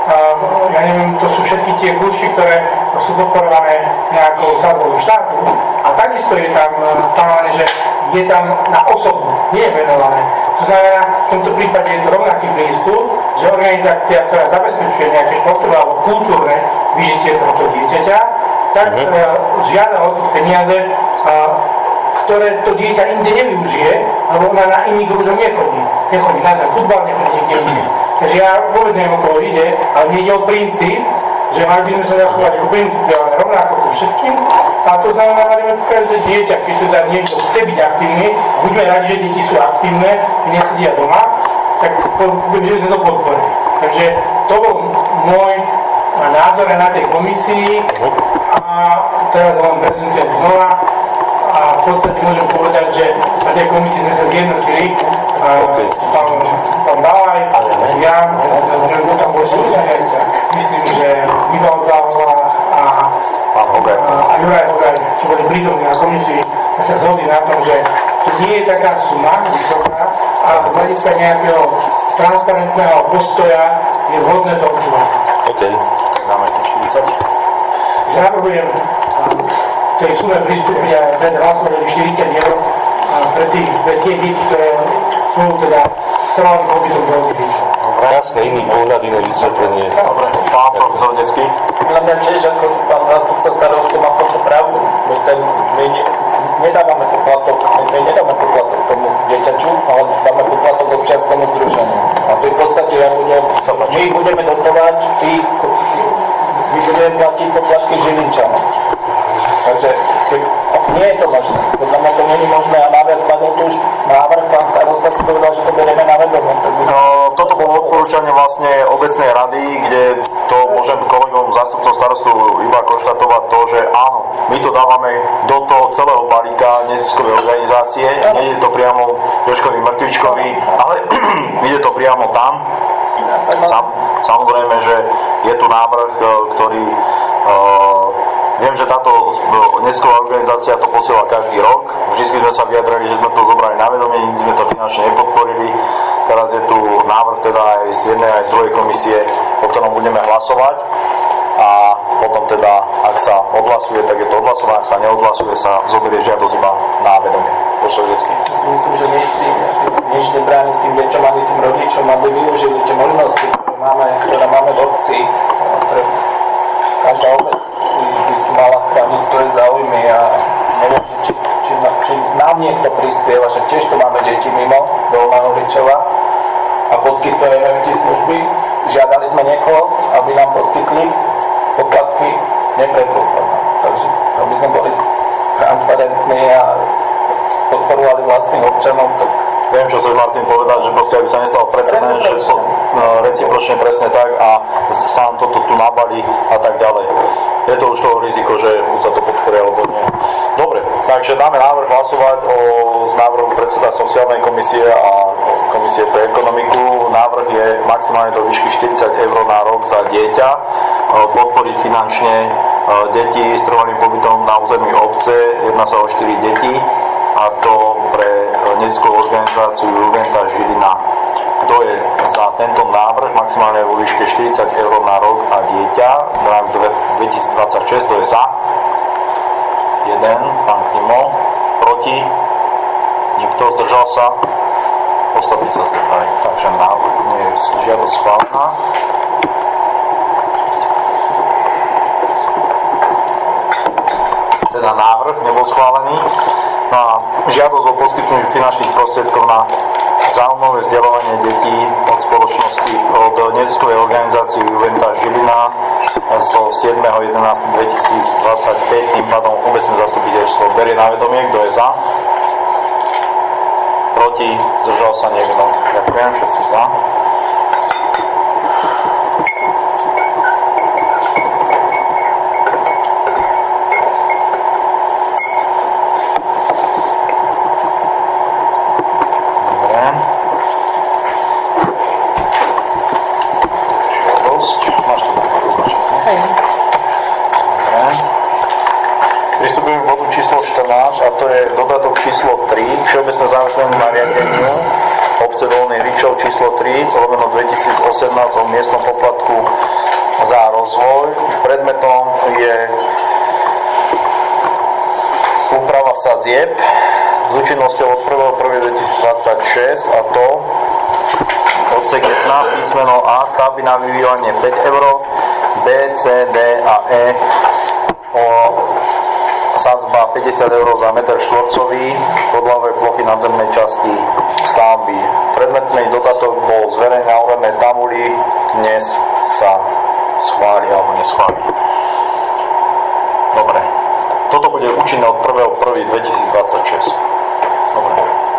ja neviem, to sú všetky tie krúžky, ktoré sú podporované nejakou sadbou štátu. A takisto je tam stanovené, že je tam na osobu, nie je venované. To znamená, v tomto prípade je to rovnaký prístup, že organizácia, ktorá zabezpečuje nejaké športové alebo kultúrne vyžitie tohto dieťaťa, tak mm-hmm. uh, žiada o to peniaze, uh, ktoré to dieťa inde nevyužije, lebo ona na iný krúžok nechodí. Nechodí na ten futbal, nechodí nikde inde. Takže ja vôbec neviem, o koho ide, ale mne ide o princíp, že mali by sme sa zachovať ako principiálne rovnako ku všetkým. A to znamená, mali by každé dieťa, keď teda niekto chce byť aktívny, buďme radi, že deti sú aktívne, keď nesedia doma, tak poviem, že by sme to podporili. Takže to bol môj názor na tej komisii a teraz len prezentujem znova. A v podstate môžem povedať, že na tej komisii sme sa zjednotili. Okay. Pán, pán Balaj, ja, sme tam boli súčasne, myslím, že Michal Balaj a, a, a Juraj Hogaj, čo boli prítomní na komisii, sme sa zhodli na tom, že to nie je taká suma vysoká, ale z hľadiska nejakého transparentného postoja je vhodné to obsúvať. OK. Dáme to štyridsať. Že navrhujem tej sume prístupy a teda hlasovali štyridsať eur pre, tých, pre tie deti, ktoré sú teda strávali pobytom do Odriča. Jasné, iný pohľad, iné vysvetlenie. Dobre, pán profesor Decký. Podľa mňa tiež, ako pán zástupca starostu má toto pravdu. My, ten, my ne, nedávame poplatok, my nedáme poplatok tomu dieťaťu, ale dáme poplatok občianskému združeniu. A v podstate ja budem, my budeme dotovať tých, my budeme platiť poplatky Žilinčanom. Takže nie je to možné. Podľa mňa to nie je možné a naviac padol tu už návrh, pán starosta si povedal, že to berieme na vedomie. No, toto bolo odporúčanie vlastne obecnej rady, kde to môžem kolegom zástupcov starostu iba konštatovať to, že áno, my to dávame do toho celého balíka neziskovej organizácie, nie je to priamo Jožkovi Mrkvičkovi, ale ide to priamo tam. Sam, samozrejme, že je tu návrh, ktorý viem, že táto nezisková organizácia to posiela každý rok. Vždy sme sa vyjadrali, že sme to zobrali na vedomie, nikdy sme to finančne nepodporili. Teraz je tu návrh teda aj z jednej, aj z druhej komisie, o ktorom budeme hlasovať. A teda ak sa odhlasuje, tak je to odhlasované, ak sa neodhlasuje, sa zoberie žiadosť iba na vedomie. Ja si myslím, že nič, nič nebráni tým deťom ani tým rodičom, aby využili tie možnosti, ktoré máme, ktoré máme v obci, ktoré každá obec si, by si mala chrániť svoje záujmy a neviem, či, či, či nám niekto prispieva, že tiež tu máme deti mimo Dolného Hričova a poskytujeme tie služby. Žiadali sme niekoho, aby nám poskytli poplatky, nepredpokladám. Takže aby sme boli transparentní a podporovali vlastných občanov, tak viem, čo chceš, Martin, povedať, že proste, aby sa nestal precedens, že to no, recipročne presne tak a sám toto tu nabalí a tak ďalej. Je to už toho riziko, že buď sa to podporí alebo nie. Dobre, takže dáme návrh hlasovať o z návrhu predseda sociálnej komisie a komisie pre ekonomiku. Návrh je maximálne do výšky štyridsať eur na rok za dieťa, podporiť finančne deti s trvalým pobytom na území obce, jedná sa o štyri deti, a to pre neziskovú organizáciu Juventa Žilina. Kto je za tento návrh maximálne vo výške štyridsať eur na rok a dieťa na rok dvetisícdvadsaťšesť, kto je za? jeden, pán Timo. Proti? Nikto, zdržal sa? Ostatní sa zdržali. Takže návrh nie je žiadosť schválená. Teda návrh nebol schválený. No a žiadosť o poskytnutie finančných prostriedkov na záujmové vzdelávanie detí od spoločnosti, od neziskovej organizácie Juventa Žilina zo siedmeho jedenásteho dvetisícdvadsaťpäť, tým pádom obecné zastupiteľstvo berie na vedomie. Kto je za? Proti? Zdržal sa niekto? Ďakujem, všetci za. Pristupujeme k bodu číslo štrnásť a to je dodatok číslo tri k všeobecne záväznému nariadeniu obce Dolný Hričov číslo tri lomeno dvetisícosemnásť o miestnom poplatku za rozvoj. Predmetom je úprava sadzieb s účinnosťou od prvého prvého dvetisícdvadsaťšesť a to odsek jedna písmeno A stavby na vyvíjanie päť eur, B, C, D a E o sadzba päťdesiat eur za meter štvorcový podlahovej plochy nadzemnej časti stavby. Predmetný dodatok bol zverejnený na úradnej tabuli, dnes sa schváli alebo neschváli. Dobre. Toto bude účinné od prvého prvého dvetisícdvadsaťšesť. Dobre.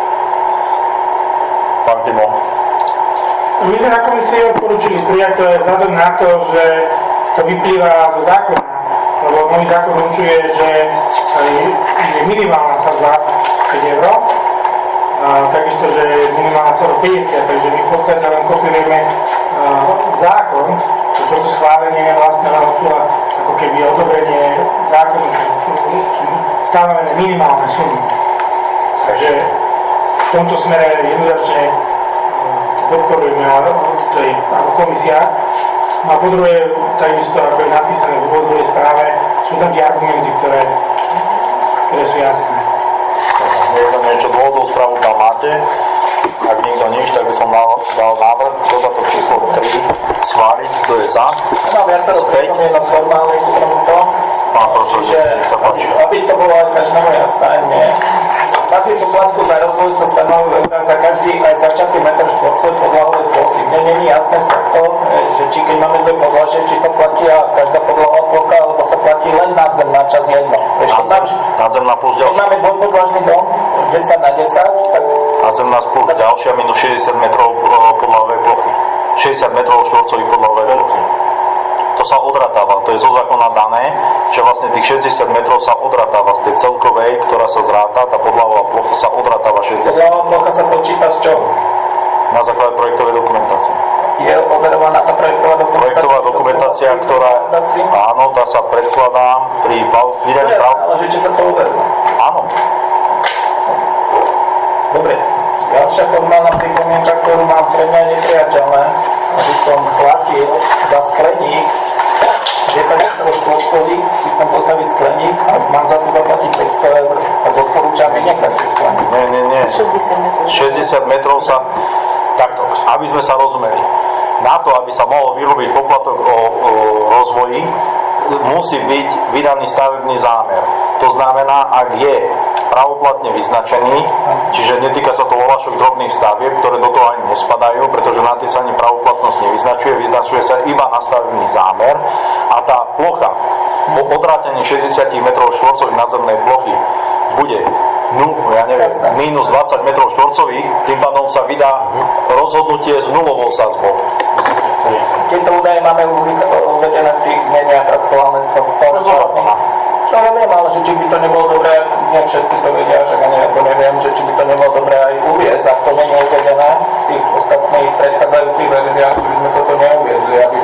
Pán Timo. My sme na komisii odporúčili prijať to vzhľadom na to, že to vyplýva zo zákona, lebo môj zákon určuje, že je minimálna sadzba päť eur, a takisto, že je minimálna sadzba päťdesiat, takže my v podstate len kopírujeme zákon, že toto schválenie vlastne len odsúva ako keby odobrenie zákonu, čo sú stanovené minimálne sumy. Takže v tomto smere jednoznačne podporujeme ako komisia. A po druhé, takisto ako je napísané v dôvodovej správe, sú tam tie argumenty, ktoré, ktoré sú jasné. Niekto niečo dôvodovú správu tam máte. Ak nikto nič, tak by som dal, dal návrh dodatok číslo tri schváliť. Kto je za? Mám viacero pripomienok formálnych k tomuto. Pán profesor, nech sa páči. Aby to bolo aj každému jasné, nie. Sadzby poplatku za rozvoj sa stanovujú za každý aj začatý meter štvorcový podlahovej plochy. Mne nie je jasné z tohto, že či keď máme dve podlaže, či sa platia každá podlahová plocha, alebo sa platí len nadzemná časť jedno. Nadzem, nadzemná plus ďalšia. Keď máme dvojpodlažný dom, desať na desať, tak... Nadzemná plus ďalšia minus šesťdesiat metrov podlahovej plochy. šesťdesiat metrov štvorcových podlahovej plochy. To sa odratáva, to je zo zákona dané, že vlastne tých šesťdesiat metrov sa odratáva z tej celkovej, ktorá sa zráta, tá podlahová plocha sa odratáva šesťdesiat. Podlahová plocha sa počíta z čoho? Na základe projektovej dokumentácie. Je overovaná tá projektová dokumentácia? Projektová dokumentácia, ktorá, áno, tá sa predkladá pri vydaní práv. Ale že či sa to overuje? Áno. Dobre. Ďalšia formálna pripomienka, ktorú mám pre mňa nepriateľné, aby som platil za skleník desať metrov štvorcových si chcem postaviť skleník a mám za to zaplatiť päťsto eur, tak odporúčam vynechať tie skleník. Nie, nie, nie. šesťdesiat metrov. šesťdesiat metrov sa... Takto, aby sme sa rozumeli. Na to, aby sa mohol vyrobiť poplatok o, o rozvoji, musí byť vydaný stavebný zámer. To znamená, ak je pravoplatne vyznačený, čiže netýka sa to voľašok drobných stavieb, ktoré do toho ani nespadajú, pretože na tie sa ani pravoplatnosť nevyznačuje, vyznačuje sa iba na stavebný zámer a tá plocha po odrátení šesťdesiat metrov štvorcových nadzemnej plochy bude no, ja neviem, mínus dvadsať metrov štvorcových, tým pádom sa vydá rozhodnutie s nulovou sadzbou. Tieto údaje máme uvedené v tých zmeniach aktuálne z toho zákona. No ja viem, ale že či by to nebolo dobré, nie všetci to vedia, že ani ja to neviem, že či by to nebolo dobré aj uviesť, ak to nie je uvedené v tých ostatných predchádzajúcich verziách, či by sme toto neuviedli, aby...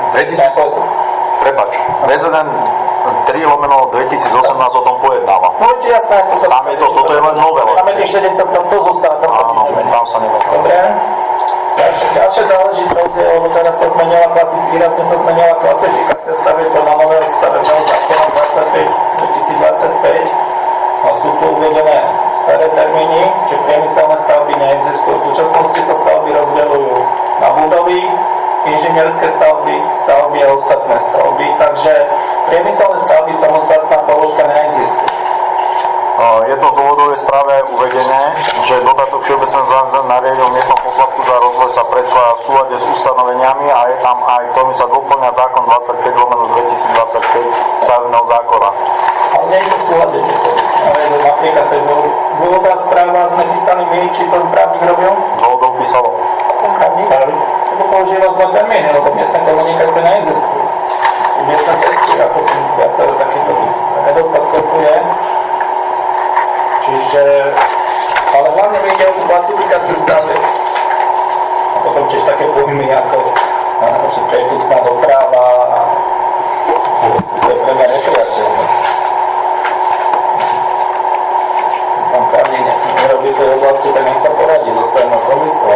Prepač, prezident tri lomeno dvetisícosemnásť o tom pojednáva. No či jasné, to sa... Tam je to, toto je len novela. Tam je tých šesťdesiat, tam to zostáva, tam sa Áno, nič nemení. tam sa nemení. Dobre. Ďalšia, ďalšia záležitosť je, lebo teraz sa zmenila klasif- výrazne sa zmenila klasifikácia stavieb podľa nového stavebného zákona dvadsaťpäť dvetisícdvadsaťpäť a sú tu uvedené staré termíny, že priemyselné stavby neexistujú. V súčasnosti sa stavby rozdeľujú na budovy, inžinierské stavby, stavby a ostatné stavby, takže priemyselné stavby samostatná položka neexistuje. Je to v dôvodovej správe uvedené, že dodatok všeobecného záväzného nariadenia o miestnom poplatku za rozvoj sa predkladá v súlade s ustanoveniami a je tam aj ktorým sa doplňa zákon dvadsaťpäť lomeno dvetisícdvadsaťpäť stavebného zákona. Ale nie je to v súlade, ale napríklad to je dôvodová správa, sme písali my, či to právnik robil? Dôvodov písalo. Právnik? To používal zle termíny, lebo miestne komunikácie neexistujú. Miestne cesty, ako viacero takýchto nedostatkov tu je. Čiže, ale hlavne ide o klasifikáciu stavieb. A potom tiež také pojmy ako prepisná doprava a to je pre mňa nepriateľné. Pán právnik nerobí to v oblasti, tak nech sa poradí so stavebnou komisiou.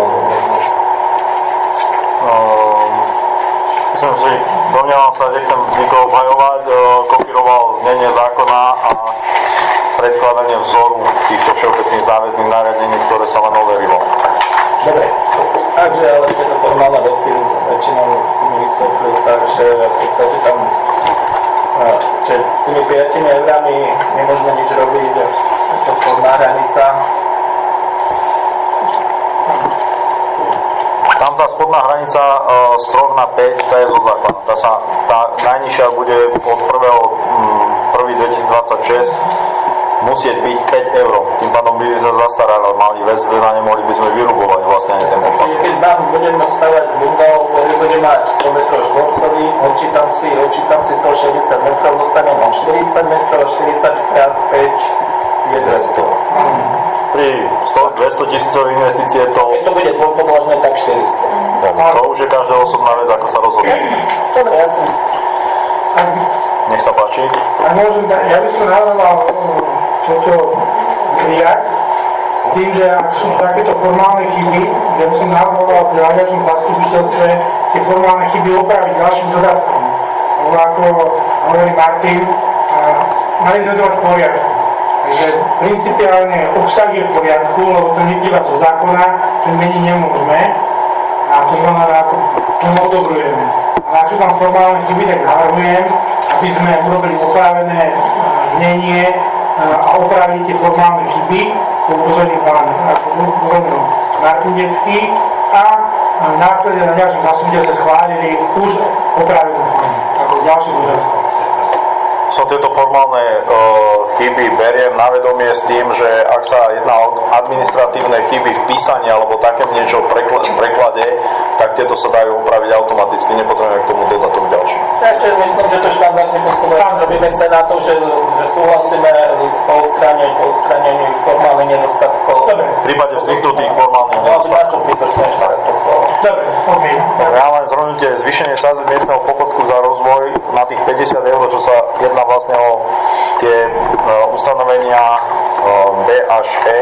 Myslím si, domnievam sa, že chcem nikoho obhajovať, kopíroval znenie zákona a predkladanie vzoru týchto všeobecných záväzných nariadení, ktoré sa len overilo. Dobre, takže ale tieto formálne veci väčšinou si mi vysvetlil, takže v podstate tam že s tými piatimi eurami nemôžeme nič robiť, je to spodná hranica. Tam tá spodná hranica z troch na päť, tá je zo základu. Tá, sa, tá najnižšia bude od prvého prvého dvetisícdvadsaťšesť musieť byť päť eur. Tým pádom by sme zastarali, mali vec, na ne mohli by sme vyrubovať vlastne ani ten poplatok. Keď nám budeme stavať bungalow, ktorý bude mať sto metrov štvorcových, odčítam si, odčítam si sto šesťdesiat metrov, dostane nám štyridsať metrov a štyridsať krát päť je dvesto. Pri sto dvesto tisícovej investície to... Keď to bude dvojpodlažné, tak štyristo. To už je každá osobná vec, ako sa rozhodne. Jasne, dobre, jasne. Nech sa páči. A môžem, ja by som navrhoval toto prijať s tým, že ak sú takéto formálne chyby, kde by som navrhoval pri hľadačnom zastupiteľstve tie formálne chyby opraviť ďalším dodatkom. Lebo ako hovorí Martin, mali sme to mať v poriadku. Takže principiálne obsah je v poriadku, lebo to neplýva zo zákona, ten meniť nemôžeme. A to znamená, ako len odobrujeme. Ale ak sú tam formálne chyby, tak navrhujem, aby sme urobili opravené znenie a opravili tie formálne chyby, to upozornil pán Martin Decký, a následne na ďalšom zastupiteľstve schválili už opravenú formu, ako ďalšie dodatky. Som tieto formálne uh, chyby beriem na vedomie s tým, že ak sa jedná o administratívne chyby v písaní alebo také niečo v prekl- preklade, tak tieto sa dajú upraviť automaticky, nepotrebujeme k tomu dodatok ďalší. Takže myslím, že to štandardný postup robíme sa na to, že, že súhlasíme po odstránení, po odstránení formálnych nedostatkov. Dobre. V prípade vzniknutých formálnych No, nedostatkov. na čo pýtočne ešte raz poslal. Dobre, OK. Ja len zhrnutie, zvýšenie sádzeb miestneho poplatku za rozvoj na tých päťdesiat eur, čo sa jedná vlastne o tie uh, ustanovenia uh, B až E,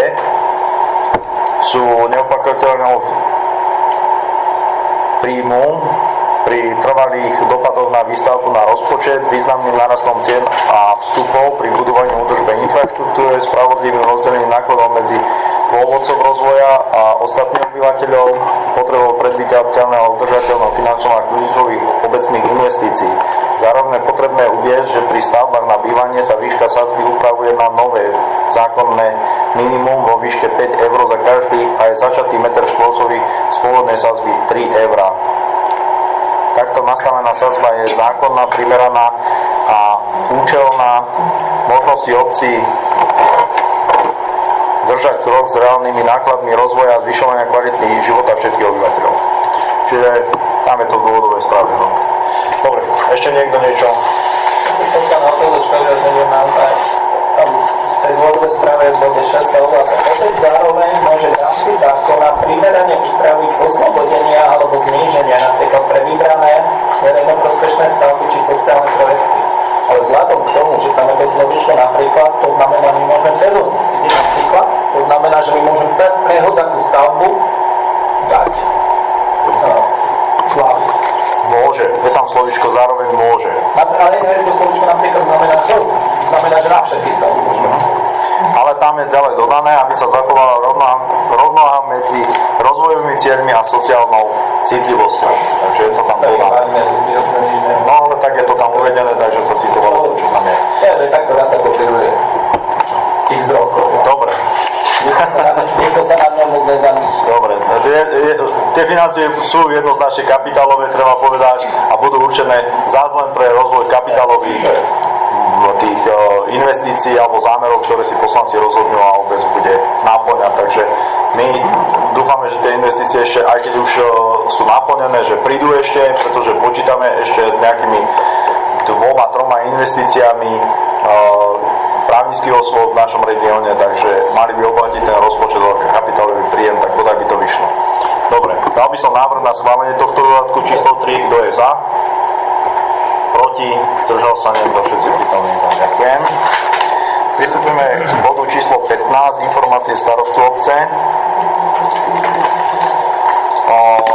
sú neopakovateľného príjmu pri trvalých dopadoch na výstavbu na rozpočet, významným nárastom cien a vstupov pri budovaní údržbe infraštruktúry, spravodlivým rozdelením nákladov medzi pôvodcov rozvoja a ostatných obyvateľov, potrebou predvídateľného a udržateľného finančného a kľúčových obecných investícií. Zároveň je potrebné uvieť, že pri stavbách na bývanie sa výška sadzby upravuje na nové zákonné minimum vo výške päť eur za každý aj začatý meter štvorcový z pôvodnej sadzby tri eurá. Takto nastavená sadzba je zákonná, primeraná a účelná. Možnosti obcí držať krok s reálnymi nákladmi rozvoja a zvyšovania kvality života všetkých obyvateľov. Čiže tam je to v dôvodovej správe. Dobre, ešte niekto niečo? Posledná otázka, že neviem naozaj. Tam v tej dôvodovej správe v bode šesť sa uvádza. Opäť zároveň môže v rámci zákona primerane upraviť oslobodenia alebo zníženia napríklad pre vybrané verejnoprospešné stavby či sociálne projekty. Ale vzhľadom k tomu, že tam je to slovíčko napríklad, to znamená, my môžeme prehodziť. Ide napríklad, to znamená, že my môžeme prehodzakú stavbu dať slavu. Môže, je tam slovíčko zároveň môže. Ale je to slovíčko napríklad znamená to, znamená, že na všetky stavby môžeme. Ale tam je ďalej dodané, aby sa zachovala rovnováha medzi rozvojovými cieľmi a sociálnou citlivosťou. Takže je to tam dodané. No ale tak je to tam uvedené, takže sa citovalo to, čo tam je. Ja, to je takto raz sa kopíruje x rokov. Dobre. Niekto sa na ňom moc nezamýšľa. Dobre, tie, tie financie sú jednoznačne kapitálové, treba povedať, a budú určené zás len pre rozvoj kapitálových tých investícií alebo zámerov, ktoré si poslanci rozhodnú a obec bude náplňať. Takže my dúfame, že tie investície ešte, aj keď už sú naplnené, že prídu ešte, pretože počítame ešte s nejakými dvoma, troma investíciami právnických osôb v našom regióne, takže mali by oplatiť ten rozpočet o kapitálový príjem, tak podaj by to vyšlo. Dobre, dal by som návrh na schválenie tohto dodatku číslo tri, kto je za? Proti? Zdržal sa niekto? Všetci prítomní za. Ďakujem. Pristupujeme k bodu číslo pätnásť, informácie starostu obce. O...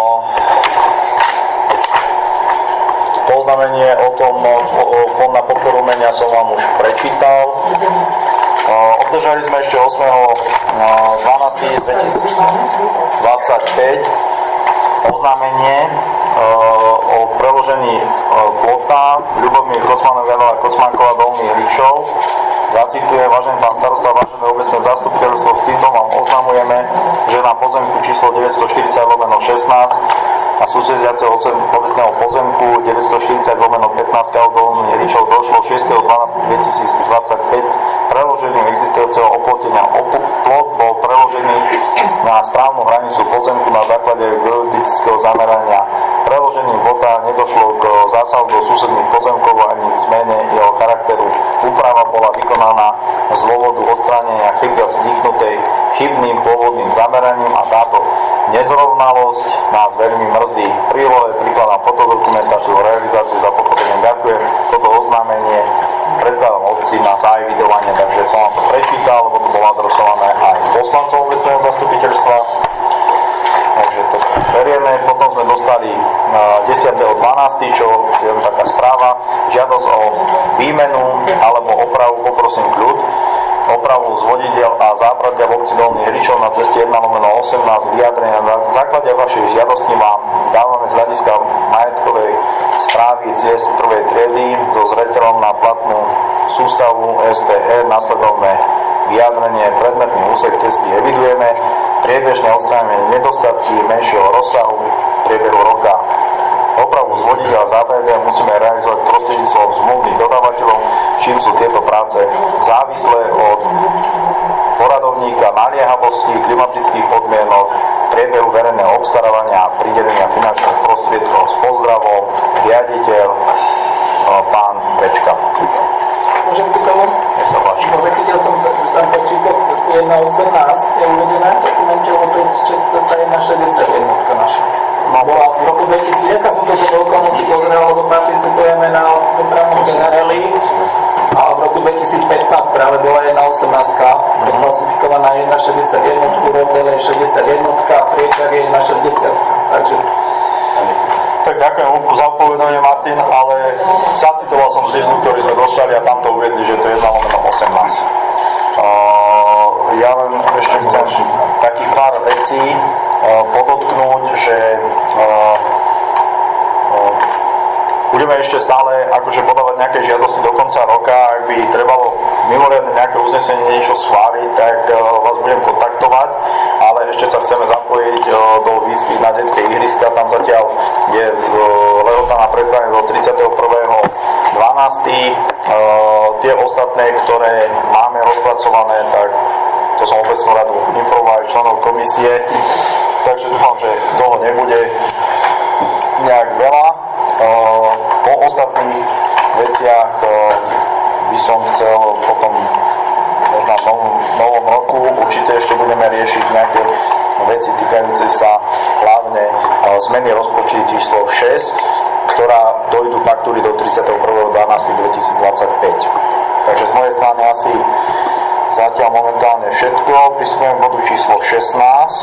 Oznámenie o tom, fond na podporu umenia som vám už prečítal. Obdržali sme ešte ôsmeho decembra dvetisícdvadsaťpäť oznámenie o preložení plota Ľubomír Kocmanov, Janová Kocmanková, Dolný Hričov. Zacitujem: vážený pán starosta, vážené obecné zastupiteľstvo, týmto vám oznamujeme, že na pozemku číslo deväťstoštyridsať lomeno šestnásť a súsediaceho obecného pozemku deväťstoštyridsať lomeno pätnásť Dolný Hričov došlo šiesteho decembra dvetisícdvadsaťpäť preložením existujúceho oplotenia. Plot bol preložený na správnu hranicu pozemku na základe geodetického zamerania. Preložením plota nedošlo k zásahu do susedných pozemkov ani k zmene jeho charakteru. Úprava bola vykonaná z dôvodu odstránenia chyby vzniknutej chybným pôvodným zameraním a táto nezrovnalosť nás veľmi mrzí. V prílohe prikladám fotodokumentáciu o realizácii, za pochopenie ďakujem. Toto oznámenie predkladám obci na zaevidovanie, takže som vám to prečítal, lebo to bolo adresované aj poslancom obecného zastupiteľstva. Takže to berieme. Potom sme dostali desiateho decembra, čo je taká správa, žiadosť o výmenu alebo opravu, poprosím kľud, opravu z vodidiel a zábratia v obci Dolný Hričov na ceste jeden lomeno osemnásť vyjadrenia. Na základe vašej žiadosti vám dávame z hľadiska majetkovej správy ciest prvej triedy so zreteľom na platnú sústavu es té é nasledovné vyjadrenie. Predmetný úsek cesty evidujeme, priebežne odstránime nedostatky menšieho rozsahu v priebehu roka. Opravu z vodidiel a zábratia musíme realizovať prostredníctvom zmluvných dodávateľov, čím sú tieto práce závislé od poradovníka, naliehavosti, klimatických podmienok, priebehu verejného obstarávania a pridelenia finančných prostriedkov. S pozdravom, riaditeľ pán Bečka. Môžem ku tomu? Nech sa páči. Zachytil som tam to číslo cesty jedna osemnásť, je uvedené v dokumente, lebo to je cesta jedna šesťdesiatjeden naša. No, bola v roku dvetisíc, dneska som to zo okolností pozrel, lebo participujeme na dopravnom genereli a v roku dvetisícpätnásť práve bola jedna osemnásť, je klasifikovaná jedna šesťdesiatjeden, rodel je šesťdesiatjeden a prieťah je jedna šesťdesiat. Takže Tak ďakujem za upovedanie, Martin, ale zacitoval som z listu, ktorý sme dostali a tam to uvedli, že to je jedna lomeno osemnásť. Uh, ja len ešte chcem takých pár vecí uh, podotknúť, že uh, uh, budeme ešte stále akože podávať nejaké žiadosti do konca roka. Ak by trebalo mimoriadne nejaké uznesenie niečo schváliť, tak uh, vás budem kontaktovať, ale ešte sa chceme zapojiť uh, do výzvy na detské ihriska. Tam zatiaľ je uh, lehota na predkladanie do tridsiateho prvého dvanásteho Uh, tie ostatné, ktoré máme rozpracované, tak to som obecnú radu informoval aj členov komisie, takže dúfam, že toho nebude nejak veľa. Uh, po ostatných veciach uh, by som chcel potom možno v novom, novom roku určite ešte budeme riešiť nejaké veci týkajúce sa hlavne uh, zmeny rozpočtu číslo šesť, ktorá dojdú faktúry do tridsiateho prvého dvanásteho dvetisícdvadsaťpäť. Takže z mojej strany asi zatiaľ momentálne všetko. Pristupujem k bodu číslo šestnásť.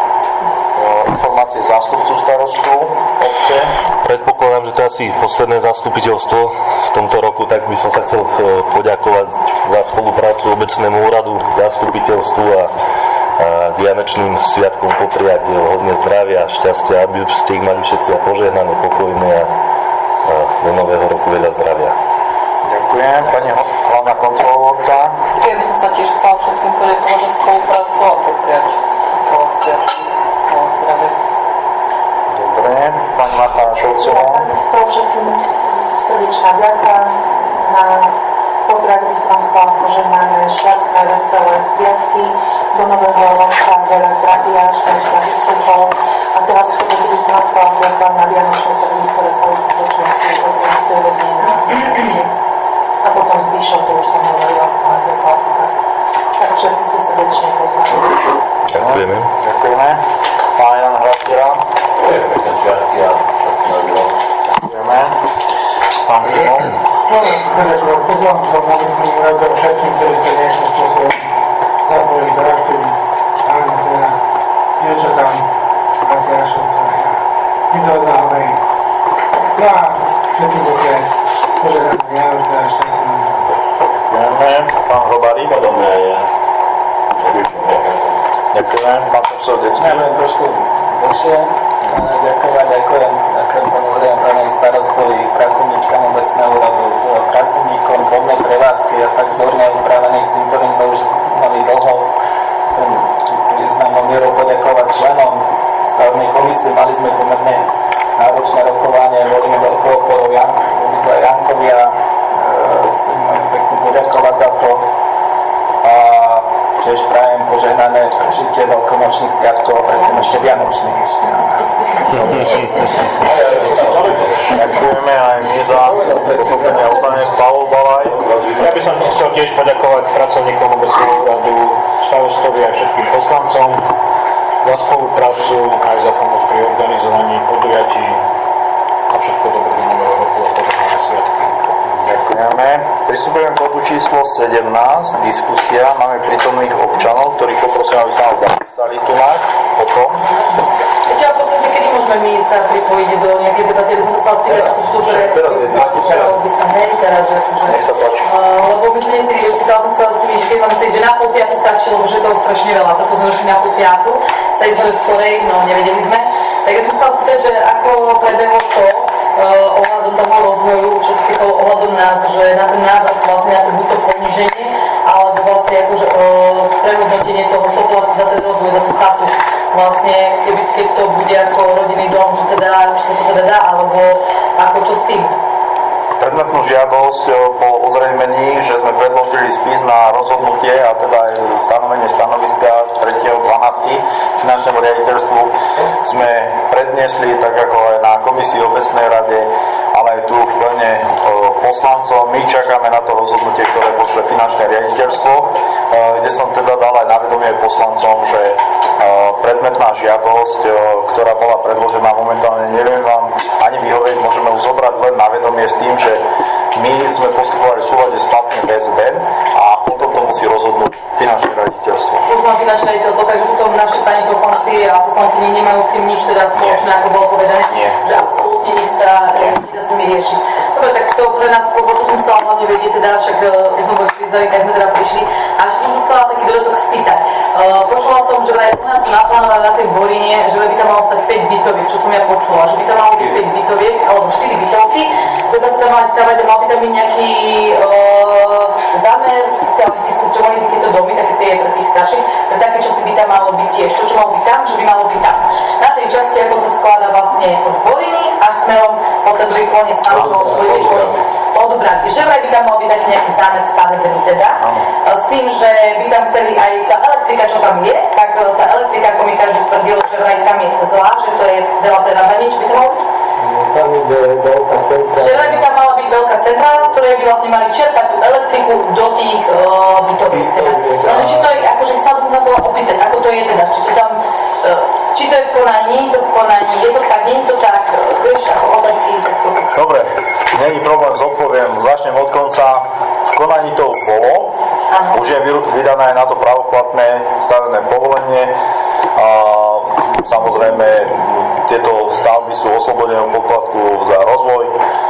Informácie zástupcu starostu obce. Predpokladám, že to je asi posledné zastupiteľstvo v tomto roku, tak by som sa chcel poďakovať za spoluprácu obecnému úradu, zastupiteľstvu a a k vianočným sviatkom popriať hodne zdravia a šťastia, aby ste ich mali všetci požehnané, pokojné a, a do nového roku veľa zdravia. Ďakujem. Pani hlavná kontrolórka. Ja by som sa tiež chcela všetkým poďakovať za spoluprácu a popriať sa sviatky a zdravie. Dobre. Pani Marta Šolcová. Takisto všetkým srdečná vďaka. Na popriať by som vám chcela požehnané, šťastné, veselé sviatky. Do nového roka veľa zdravia, šťastia, úspechov. A teraz v sobotu by som vás chcela pozvať na vianočné trhy, ktoré sa už skutočnosti od jedenásteho hodiny na Hradci. A potom zvyšok, to už som hovorila, to je klasika. Tak všetci ste srdečne pozvaní. Ďakujeme. Ďakujeme. Pán Jan Hrastiera. Pekné sviatky a všetko nový rok. Ďakujeme. Pán Kino. No, srdečne pozvám som na myslím úradom všetkým, ktorí ste nejakým spôsobom zapojili do aktivít. Áno, teda, niečo tam, také Rašovcové a Hydrozáhoj. No a všetkým pokiaľ požehnám Vianoce a šťastný nový rok. Ďakujeme. Pán Hrobárik. Podobné je. Ďakujeme. Pán profesor Decký. Ja budem trošku dlhšie ďakovať, ďakujem, ďakujem samozrejme pánovi starostovi, pracovníčkam obecného úradu, pracovníkom vodnej prevádzky a tak vzorne upravených cintorín sme už mali dlho. Chcem významnou mierou poďakovať členom stavebnej komisie, mali sme pomerne náročné rokovanie, boli mi veľkou oporou Jan, obidva Jankovia, e, chcem pekne poďakovať za to. A tiež prajem požehnané prežitie veľkonočných sviatkov a predtým ešte vianočných ešte. Ďakujeme aj my za pochopenie a ostane Pavol Balaj. Ja by som chcel tiež poďakovať pracovníkom obecného úradu, starostovi a všetkým poslancom za spoluprácu aj za pomoc pri organizovaní podujatí a všetko dobré do nového roku a požehnané sviatky. Ďakujeme. Pristupujeme k bodu číslo sedemnásť, diskusia. Máme prítomných občanov, ktorých poprosím, aby sa nám zapísali tu na potom. Ja v podstate, kedy môžeme my sa pripojiť do nejakej debaty, aby som sa stala spýtať na to, čo dobre, teraz je diskusia. by sa hneď teraz, že... Nech sa páči. Uh, lebo my sme nestili, spýtala som sa s tými, že keď máme prísť, že na pol piatu stačí, lebo že to je strašne veľa, preto sme došli na pol piatu, sa ísť do skorej, no nevedeli sme. Tak ja som sa spýtať, že ako prebehlo to, Uh, ohľadom toho rozvoju, čo sa týkalo ohľadom nás, že na ten návrh vlastne na to buď to poníženie, alebo vlastne akože uh, prehodnotenie toho poplatu za ten rozvoj, za tú chatu. Vlastne, keby, keď to bude ako rodinný dom, že teda, či sa to teda dá, alebo ako čo s tým? Predmetnú žiadosť po ozrejmení, že sme predložili spis na rozhodnutie a teda aj stanovenie stanoviska tretieho dvanásteho finančnému riaditeľstvu sme predniesli tak ako aj na komisii obecnej rade, ale aj tu v plene poslancov. My čakáme na to rozhodnutie, ktoré pošle finančné riaditeľstvo, kde som teda dal aj na vedomie poslancom, že predmetná žiadosť, ktorá bola predložená momentálne, neviem vám ani vyhovieť, môžeme ju zobrať len na vedomie s tým, že my sme postupovali v súlade s platným bé zet en a potom to musí rozhodnúť finančné riaditeľstvo. Už mám finančné riaditeľstvo, takže potom naši pani poslanci a poslankyni nemajú s tým nič teda spoločné, ako bolo povedané, Nie. že absolútne sa, nedá sa mi riešiť. Dobre, tak to pre nás, lebo to som chcela hlavne vedieť, teda však sme boli krízovi, keď sme teda prišli. A ešte som sa chcela taký dodatok spýtať. Uh, počula som, že aj u nás sú naplánované na tej Borine, že by tam malo stať päť bytoviek, čo som ja počula, že by tam malo byť päť bytoviek, alebo štyri bytovky, že by sa tam mali stavať a mal by tam byť nejaký uh, zámer sociálnych diskusí, čo mali byť tieto domy, také tie pre tých starších, pre také časy by tam malo byť tiež. To, čo malo byť tam, že by malo byť tam. Na tej časti, ako sa skladá vlastne od Boriny až smerom po ten druhý koniec nášho odobrať. Že vraj by tam mal byť taký nejaký zámer stavebný teda, s tým, že by tam chceli aj tá elektrika, čo tam je, tak tá elektrika, ako mi každý tvrdil, že vraj tam je zlá, že to je veľa prerábanie, čo by tam malo byť? Tam ide veľká centrála. Že vraj by tam mala byť veľká centrála, z ktorej by vlastne mali čerpať tú elektriku do tých uh, bytoviek. Teda. Ale či to je, akože chcel som sa to opýtať, ako to je teda, či to tam, uh, či to je v konaní, nie je to v konaní, je to tak, nie je to tak, vieš, ako otázky. Dobre, není problém, zodpoviem, začnem od konca. V konaní to už bolo, už je vydané aj na to pravoplatné stavebné povolenie. A samozrejme, tieto stavby sú oslobodené od poplatku za rozvoj.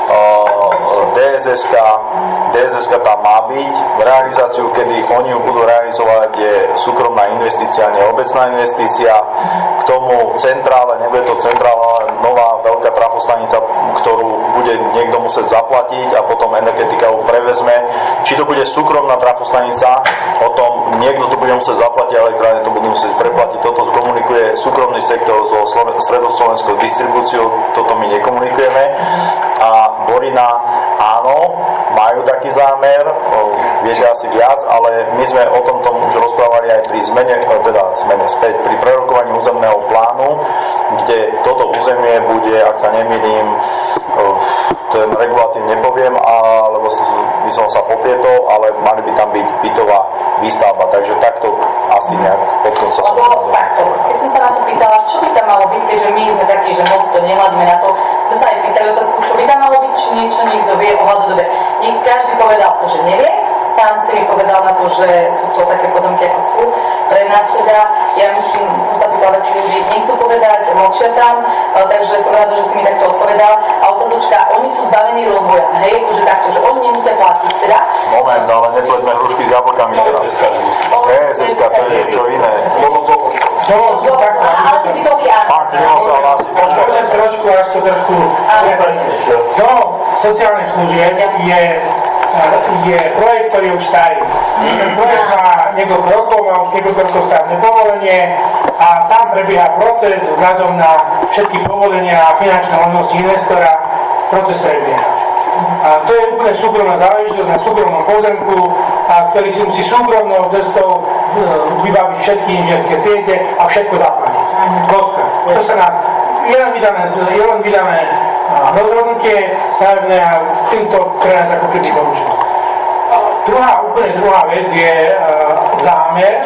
dé es es ká, dé es es ká tam má byť. Realizáciu, kedy oni ju budú realizovať, je súkromná investícia, nie obecná investícia. K tomu centrále, nebude to centrála, ale nová veľká trafostanica, ktorú bude niekto musieť zaplatiť a potom energetika ju prevezme. Či to bude súkromná trafostanica, o tom niekto to bude musieť zaplatiť, elektrárne to budú musieť preplatiť. Toto komunikuje súkromný sektor so stredoslovenskou distribúciou, toto my nekomunikujeme. A Borina, áno, majú taký zámer, viete asi viac, ale my sme o tomto už rozprávali aj pri zmene, teda zmene späť, pri prerokovaní územného plánu, kde toto územie bude, ak sa nemýlim, ten regulatív nepoviem, alebo by som sa popietol, ale mali by tam byť bytová výstavba, takže takto asi nejak potom sa som Lebo takto, keď som sa na to pýtala, čo by tam malo byť, keďže my sme takí, že moc to nehľadíme na to, sme sa aj pýtali otázku, čo by tam malo byť, či niečo niekto vie o hľadodobe. Každý povedal, že nevie, sám si mi povedal na to, že sú to také pozemky, ako sú. Pre nás teda, ja myslím, som sa pýtala, že ľudí nechcú povedať, mlčia tam, takže som rada, že si mi takto odpovedal. A otázočka, oni sú zbavení rozvoja, hej, akože takto, že oni nemusia platiť teda. Moment, ale nepletme hrušky s jablkami. dé es es ká, to je niečo iné. Ale tie bytovky áno. Pán, ty nemal sa hlásiť. Počkajte trošku, až to trošku... Do sociálnych služieb je je projekt, ktorý je už starý. Ten projekt má niekoľko rokov, má už niekoľko rokov stavebné povolenie a tam prebieha proces vzhľadom na všetky povolenia a finančné možnosti investora. Proces prebieha. A to je úplne súkromná záležitosť na súkromnom pozemku, a ktorý si musí súkromnou cestou vybaviť všetky inžinierské siete a všetko zaplatiť. Bodka. To sa na... Je len vydané, je len vydané rozhodnutie stavebné a týmto pre nás ako keby poručilo. Druhá, úplne druhá vec je e, zámer e,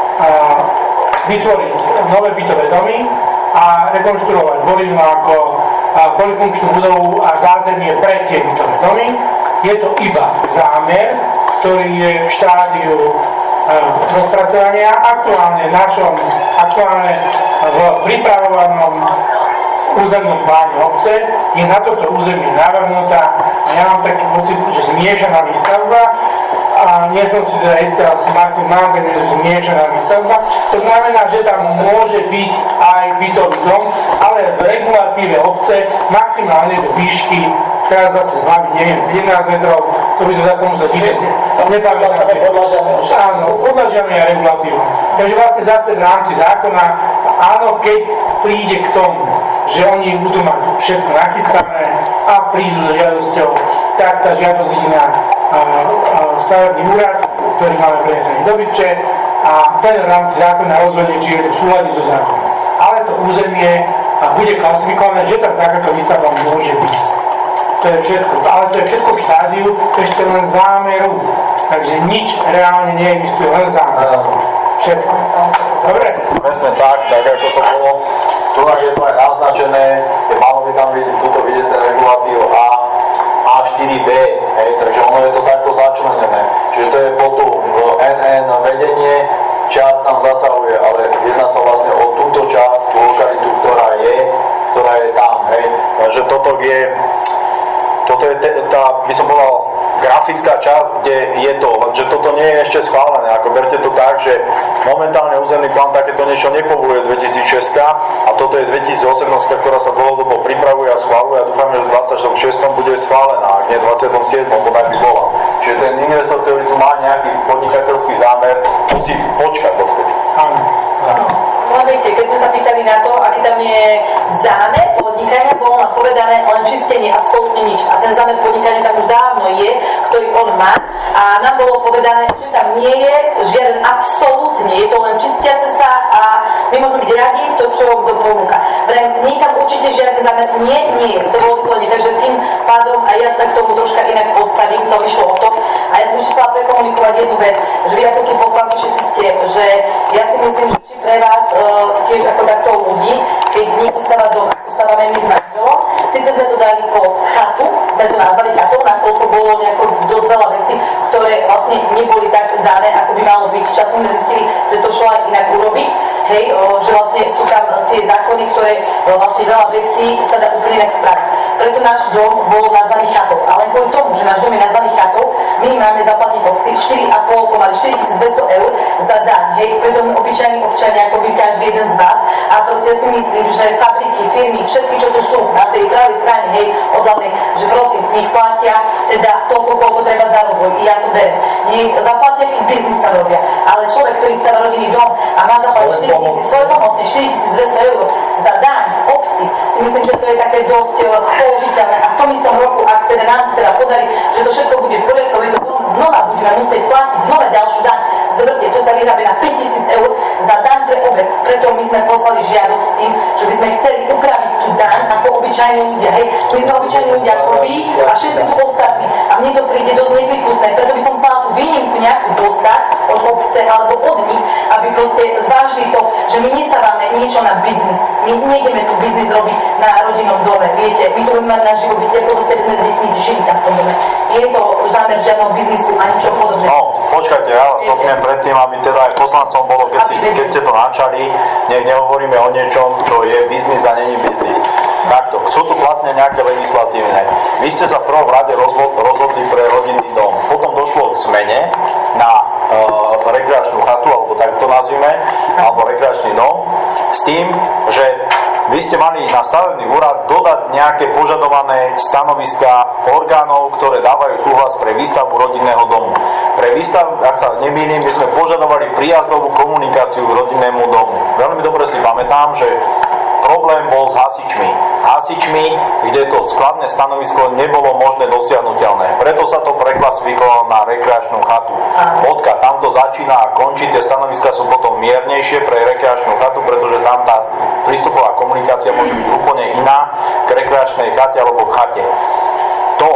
vytvoriť nové bytové domy a rekonštruovať Borinu ako e, polifunkčnú budovu a zázemie pre tie bytové domy. Je to iba zámer, ktorý je v štádiu e, rozpracovania. Aktuálne v našom, aktuálne v pripravovanom územnom pláne obce je na toto územie navrhnutá a ja mám taký pocit, že zmiešaná výstavba a nie som si teda istý, ale si Martin Mangen, že zmiešaná výstavba. To znamená, že tam môže byť aj bytový dom, ale v regulatíve obce maximálne do výšky, teraz zase z hlavy, neviem, sedemnásť metrov, to by som zase musel čítať. Nepamätám. Áno, podľažiame aj regulatívom. Takže vlastne zase v rámci zákona, áno, keď príde k tomu, že oni budú mať všetko nachystané a prídu s žiadosťou, tak tá žiadosť ide na stavebný úrad, ktorý máme prenesený do byče a ten v rámci zákona rozhodne, či je to v súlade so zákonom. Ale to územie bude klasifikované, že tam takáto výstavba môže byť. To je všetko. Ale to je všetko v štádiu ešte len zámeru. Takže nič reálne neexistuje, len zámer. Všetko. Dobre? Presne tak, tak ako to bolo. Tu je to aj naznačené, je malo by tam byť, tuto vidíte regulatív A, á štyri bé, hej, takže ono je to takto začlenené. Čiže to je potom en en vedenie, časť tam zasahuje, ale jedná sa vlastne o túto časť, tú lokalitu, ktorá je, ktorá je tam, hej, že toto je, toto je te, tá, by som povedal, grafická časť, kde je to, lenže toto nie je ešte schválené, ako berte to tak, že momentálne územný plán takéto niečo nepovoluje dvetisícšesť a toto je dvetisícosemnásť, ktorá sa dlhodobo pripravuje a schváluje a dúfam, že v dvadsiatom šiestom bude schválená, ak nie v dvadsiatom siedmom podľa by bola. Čiže ten investor, ktorý tu má nejaký podnikateľský zámer, musí počkať dovtedy. Áno. No viete, keď sme sa pýtali na to, aký tam je zámer podnikania, bolo nám povedané len čistenie, absolútne nič. A ten zámer podnikania tam už dávno je, ktorý on má. A nám bolo povedané, že tam nie je žiaden absolútne, je to len čistiace sa a my môžeme byť radi to, čo kto ponúka. Nie je tam určite žiaden zámer, nie, nie je. To bolo vyslovene, takže tým pádom a ja sa k tomu troška inak postavím, to vyšlo o to. A ja som ešte chcela prekomunikovať jednu vec, že vy ako tu poslanci všetci ste, že ja si myslím, že či pre vás uh, tiež ako takto ľudí, keď niekto stáva dom, ako stávame my s manželom, síce sme to dali po chatu, sme to nazvali chatou, nakoľko bolo nejako dosť veľa vecí, ktoré vlastne neboli tak dané, ako by malo byť. Časom sme zistili, že to šlo aj inak urobiť, hej, uh, že vlastne sú tam tie zákony, ktoré uh, vlastne veľa vecí sa dá úplne inak spraviť. Preto náš dom bol nazvaný chatou. Ale kvôli tomu, že náš dom je nazvaný chatou, my máme zaplatiť obci štyri a pol, pomaly štyritisícdvesto eur za daň. Hej, preto obyčajní občania, ako vy každý jeden z vás. A proste ja si myslím, že fabriky, firmy, všetky, čo tu sú na tej pravej strane, hej, od hlavnej, že prosím, nech platia teda toľko, koľko treba za rozvoj. Ja to berem. Nech zaplatia, keď biznis tam robia. Ale človek, ktorý stáva rodinný dom a má zaplatiť štyritisíc, svojpomocne štyritisícdvesto eur za daň obci, si myslím, že to je také dosť použiteľné. A v tom istom roku, ak teda nám sa teda podarí, že to všetko bude v poriadku, je to dom, znova budeme musieť platiť znova ďalšiu daň. Zoberte, to sa vyrábe na päťtisíc eur za daň pre obec. Preto my sme poslali žiadosť s tým, že by sme chceli upraviť tú daň ako obyčajní ľudia. Hej, my sme obyčajní ľudia ako vy a všetci tu ostatní. A mne to príde dosť nepripustné. Preto by som chcela tú výnimku nejakú dostať od obce alebo od nich, aby proste zvážili to, že my nestávame niečo na biznis. My nejdeme tu biznis robiť na rodinnom dome. Viete, my to budeme mať na živobytie, ako chceli sme s deťmi žiť na tom dome. Nie je to zámer žiadneho biznisu ani čo podobné. No, počkajte, ja vás stopnem predtým, aby teda aj poslancom bolo, keď, si, keď ste to načali, nech nehovoríme o niečom, čo je biznis a není biznis. Takto, chcú tu platne nejaké legislatívne. Vy ste sa v prvom rade rozhodli pre rodinný dom. Potom došlo k zmene na uh, rekreačnú chatu, alebo tak to nazvime, alebo rekreačný dom, s tým, že vy ste mali na stavebný úrad dodať nejaké požadované stanoviska orgánov, ktoré dávajú súhlas pre výstavbu rodinného domu. Pre výstavbu, ak sa nemýlim, my sme požadovali príjazdovú komunikáciu k rodinnému domu. Veľmi dobre si pamätám, že problém bol s hasičmi. Hasičmi, kde to skladné stanovisko nebolo možné dosiahnuteľné. Preto sa to preklasifikovalo na rekreačnú chatu. Bodka, tam to začína a končí, tie stanoviska sú potom miernejšie pre rekreačnú chatu, pretože tam tá prístupová komunikácia môže byť úplne iná k rekreačnej chate alebo k chate. To,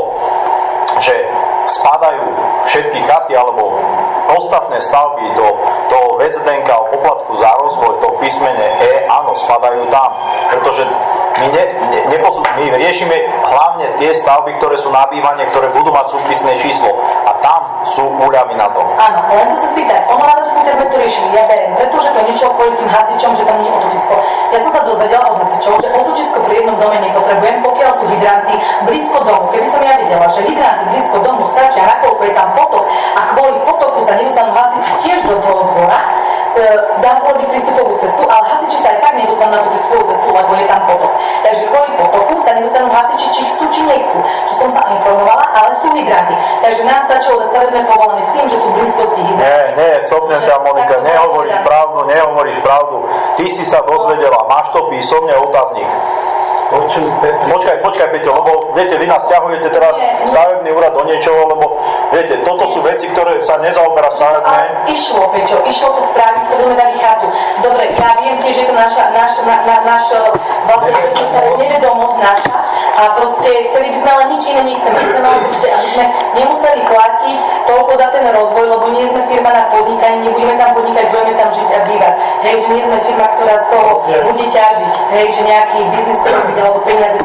že spadajú všetky chaty alebo ostatné stavby do toho vé zet en ká o poplatku za rozvoj, to písmene E, áno, spadajú tam, pretože my, ne, ne, neposú, my riešime hlavne tie stavby, ktoré sú na bývanie, ktoré budú mať súpisné číslo a tam sú úľavy na tom. Áno, len sa sa spýtať, ono na začiatku, keď sme to riešili, ja beriem, pretože to nešlo kvôli tým hasičom, že tam nie je otočisko. Ja som sa dozvedela od hasičov, že otočisko pri jednom dome nepotrebujem, pokiaľ sú hydranty blízko domu. Keby som ja videla, že hydranty blízko domu stačia, nakoľko je tam potok a kvôli potoku sa nedostanú hasiči tiež do toho dvora, dám urobiť prístupovú cestu, ale hasiči sa aj tak nedostanú na tú prístupovú cestu, lebo je tam potok. Takže kvôli potoku sa nedostanú hasiči, či chcú, či nechcú. Že som sa informovala, ale sú hydranty. Takže nám stačilo stavebné povolenie s tým, že sú blízkosti hydranty. Nie, nie, copne tá Monika, nehovoríš pravdu, nehovoríš pravdu. Ty si sa dozvedela, máš to písomne otáznik. Počkaj, počkaj, Peťo, lebo viete, vy nás ťahujete teraz stavebný úrad do niečoho, lebo viete, toto sú veci, ktoré sa nezaoberá stavebné. Išlo, Peťo, išlo to spraviť, keď sme dali chatu. Dobre, ja viem tiež, že to naša, naš, na, na, naš, vlastne nevedomosť naša a proste chceli by sme, ale nič iné nechceme. Chceme, aby sme nemuseli platiť toľko za ten rozvoj, lebo nie sme firma na podnikanie, nebudeme tam podnikať, budeme tam žiť a bývať. Hej, že nie sme firma, ktorá z toho bude ťažiť, hej, že nejaký biznis sa robiť alebo peniaze ťažiť.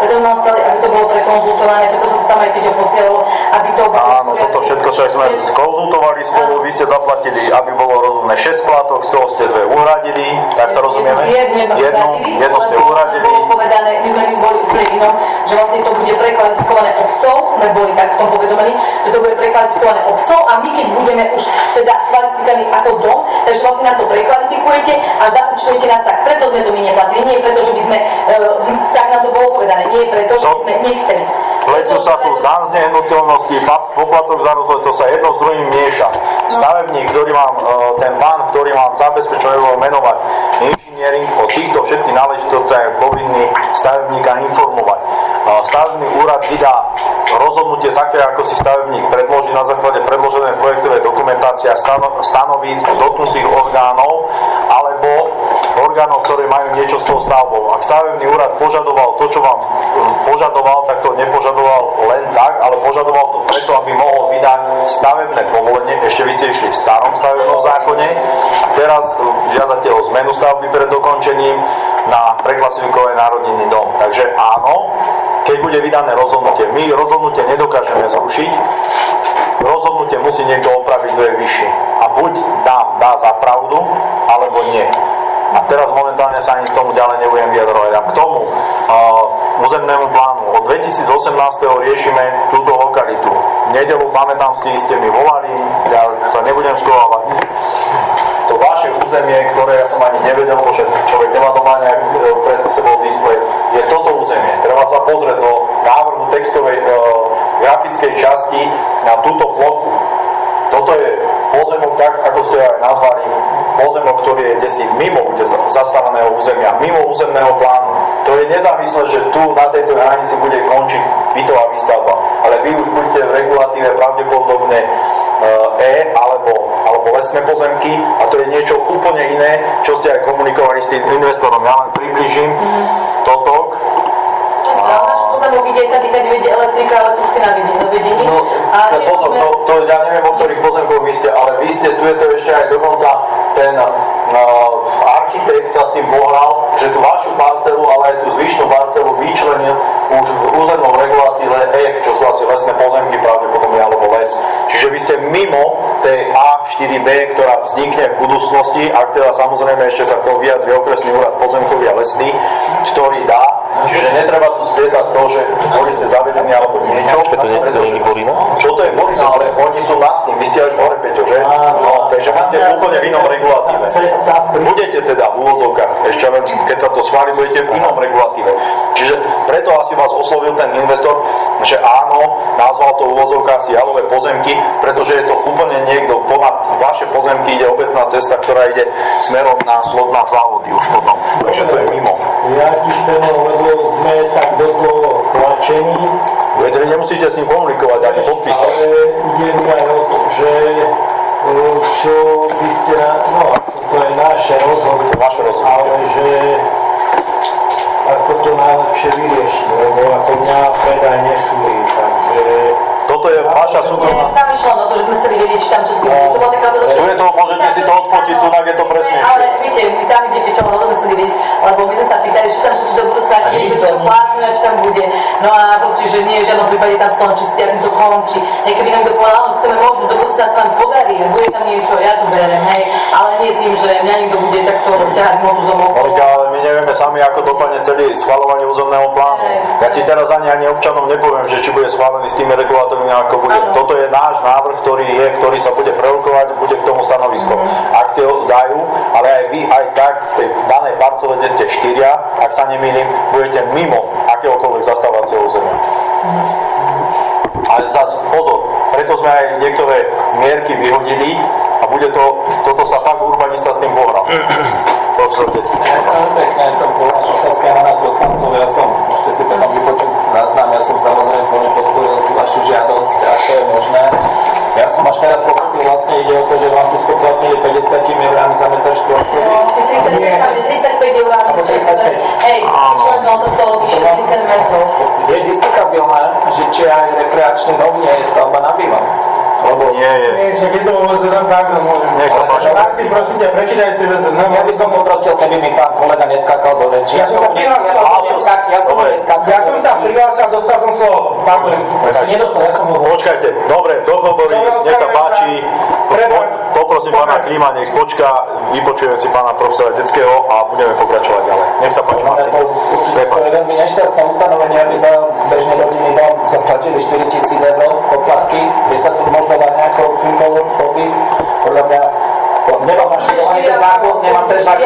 preto sme chceli, aby to bolo prekonzultované, preto sa to tam aj Peťo posielalo, aby to bolo... Áno, toto všetko však sme skonzultovali spolu, vy ste zaplatili, aby bolo rozumné šesť splátok, z toho ste dve uhradili, tak sa rozumieme? Jedno, jedno, jedno ste uhradili. Bolo povedané, my sme boli v inom, že vlastne to bude prekvalifikované obcov, sme boli tak v tom povedomení, že to bude prekvalifikované obcov a my keď budeme už teda kvalifikovaní ako dom, takže vlastne na to prekvalifikujete a zaúčtujete nás tak. Preto sme to my neplatili, nie preto, že by sme, e, tak nám to bolo povedané, nie preto, že by sme nechceli. Pletú sa tu dan z nehnuteľnosti, poplatok za rozvoj, to sa jedno s druhým mieša. Stavebník, ktorý vám, ten pán, ktorý vám zabezpečuje menovať inžiniering, o týchto všetkých náležitostiach je povinný stavebníka informovať. Stavebný úrad vydá rozhodnutie také, ako si stavebník predloží na základe predloženej projektovej dokumentácie a stanovísk dotknutých orgánov alebo orgánov, ktoré majú niečo s tou stavbou. Ak stavebný úrad požadoval to, čo vám požadoval, tak to nepožadoval len tak, ale požadoval to preto, aby mohol vydať stavebné povolenie. Ešte vy ste išli v starom stavebnom zákone. Teraz žiadate o zmenu stavby pred dokončením na preklasifikovaný národniny dom. Takže áno, keď bude vydané rozhodnutie, my rozhodnutie nedokážeme zrušiť, rozhodnutie musí niekto opraviť, kto je vyšší. A buď dá, dá za pravdu, alebo nie. A teraz momentálne sa ani k tomu ďalej nebudem vyjadrovať. A k tomu uh, územnému plánu. Od dvetisícosemnásť riešime túto lokalitu. V nedeľu, pamätám si, ste mi volali, ja sa nebudem schovávať. To vaše územie, ktoré ja som ani nevedel, že človek nemá doma nejak pred sebou displej, je toto územie. Treba sa pozrieť do návrhu textovej uh, grafickej časti na túto plochu. Toto je pozemok, tak ako ste aj nazvali, pozemok, ktorý je desi mimo zastávaného územia, mimo územného plánu. To je nezávislé, že tu na tejto hranici bude končiť bytová výstavba. Ale vy už budete v regulatíve pravdepodobne E alebo, alebo lesné pozemky a to je niečo úplne iné, čo ste aj komunikovali s tým investorom. Ja len približím toto. Náš pozemok ide tady, keď vedie elektrika, elektrické navedenie. No, a to, to, to, to, ja neviem, o ktorých pozemkoch vy ste, ale vy ste, tu je to ešte aj dokonca ten uh, architekt sa s tým pohral, že tú vašu parcelu, ale aj tú zvyšnú parcelu vyčlenil už v územnom regulatíve F, čo sú asi lesné pozemky, pravdepodobne, alebo les. Čiže vy ste mimo tej A štyri B, ktorá vznikne v budúcnosti, ak teda samozrejme ešte sa k tomu vyjadri okresný úrad pozemkový a lesný, ktorý dá. Čiže netreba tu splietať to, že boli ste zavedení alebo niečo. To nie je Borina? Toto je Borina, ale oni sú nad tým. Vy ste až hore, Peťo, že? No, takže vy ste úplne v inom regulatíve. Budete teda v úvodzovkách, ešte len keď sa to schváli, budete v inom regulatíve. Čiže preto asi vás oslovil ten investor, že áno, nazval to v úvodzovkách si jalové pozemky, pretože je to úplne niekto ponad vaše pozemky, ide obecná cesta, ktorá ide smerom na Slovná závody už potom. Takže to je mimo. Ja ti chcem, lebo sme tak do toho tlačení. Veď nemusíte s ním komunikovať, ani podpísať. Ale ide mi aj o to, že čo by ste na... No, to je naše rozhodnutie. Naše rozhodnutie. Ale že ako to najlepšie vyriešiť, lebo ako mňa predaj nesúri, takže... Toto je vaša súkromná... Tam išlo na to, že sme chceli vedieť, či tam čo si... No, to bola taká to, tu je to, môžete si to odfotiť, tu je to presnejšie. Ale viete, my tam idete, čo ono sme chceli vedieť, lebo my sme sa pýtali, či tam čo si do budúcnosti, čo plánuje, či tam bude. No a proste, že nie v žiadnom prípade tam skončí, a tým to končí. Hej, keby niekto povedal, áno, chceme možno, do budúcna sa nám podarí, bude tam niečo, ja to berem, hej, ale nie tým, že mňa niekto bude takto ťahať motuzom okolo. Ale my nevieme sami, ako dopadne celý schvaľovanie územného plánu. Ja ti teraz ani, ani občanom nepoviem, že či bude schválený s tými regulátormi, ako bude. Ano. Toto je náš návrh, ktorý je, ktorý sa bude prerokovať, bude k tomu stanovisko. Mm. Ak tie dajú, ale aj vy, aj tak v tej danej parcele, kde ste štyria, ak sa nemýlim, budete mimo akéhokoľvek zastávacieho územia. Mm. Ale zase pozor, preto sme aj niektoré mierky vyhodili a bude to, toto sa fakt urbanista s tým pohral. Profesor Decký. Pekne, to bola otázka na nás poslancov, ja som, môžete si potom vypočuť záznam, ja som samozrejme plne podporil tú vašu žiadosť, ak to je možné. Ja som až teraz pochopil, vlastne ide o to, že vám tu spoplatnili päťdesiat eurami za meter štvorcový. tridsaťpäť eurami. Alebo tridsaťpäť. Hej, vyčlenilo sa z toho tých šesťdesiat metrov. Je diskutabilné, že či aj rekreačný dom nie je stavba na bývanie. Lebo Nie je. Nie, však je to vo vé zet en prax, môžem. Nech sa páči. Martin, prosím ťa, prečítaj si vé zet en. ja by som poprosil, keby mi pán kolega neskákal do reči. Ja som sa prihlásil. Ja som ho neskákal. Ja som sa prihlásil, dostal som slovo. Pán Nedostal, ja som ho... Počkajte, dobre, do hovorí, nech sa páči. Po, poprosím pána Klima, nech počká, vypočujeme si pána profesora Detského a budeme pokračovať ďalej. Nech sa páči, Martin. Určite to je veľmi nešťastné ustanovenie, aby za bežný rodinný dom zaplatili štyri tisíc eur poplatky, keď sa tu možno dá nejako popísť. Podľa mňa nemám naštudovaný ten zákon, nemám ten zákon,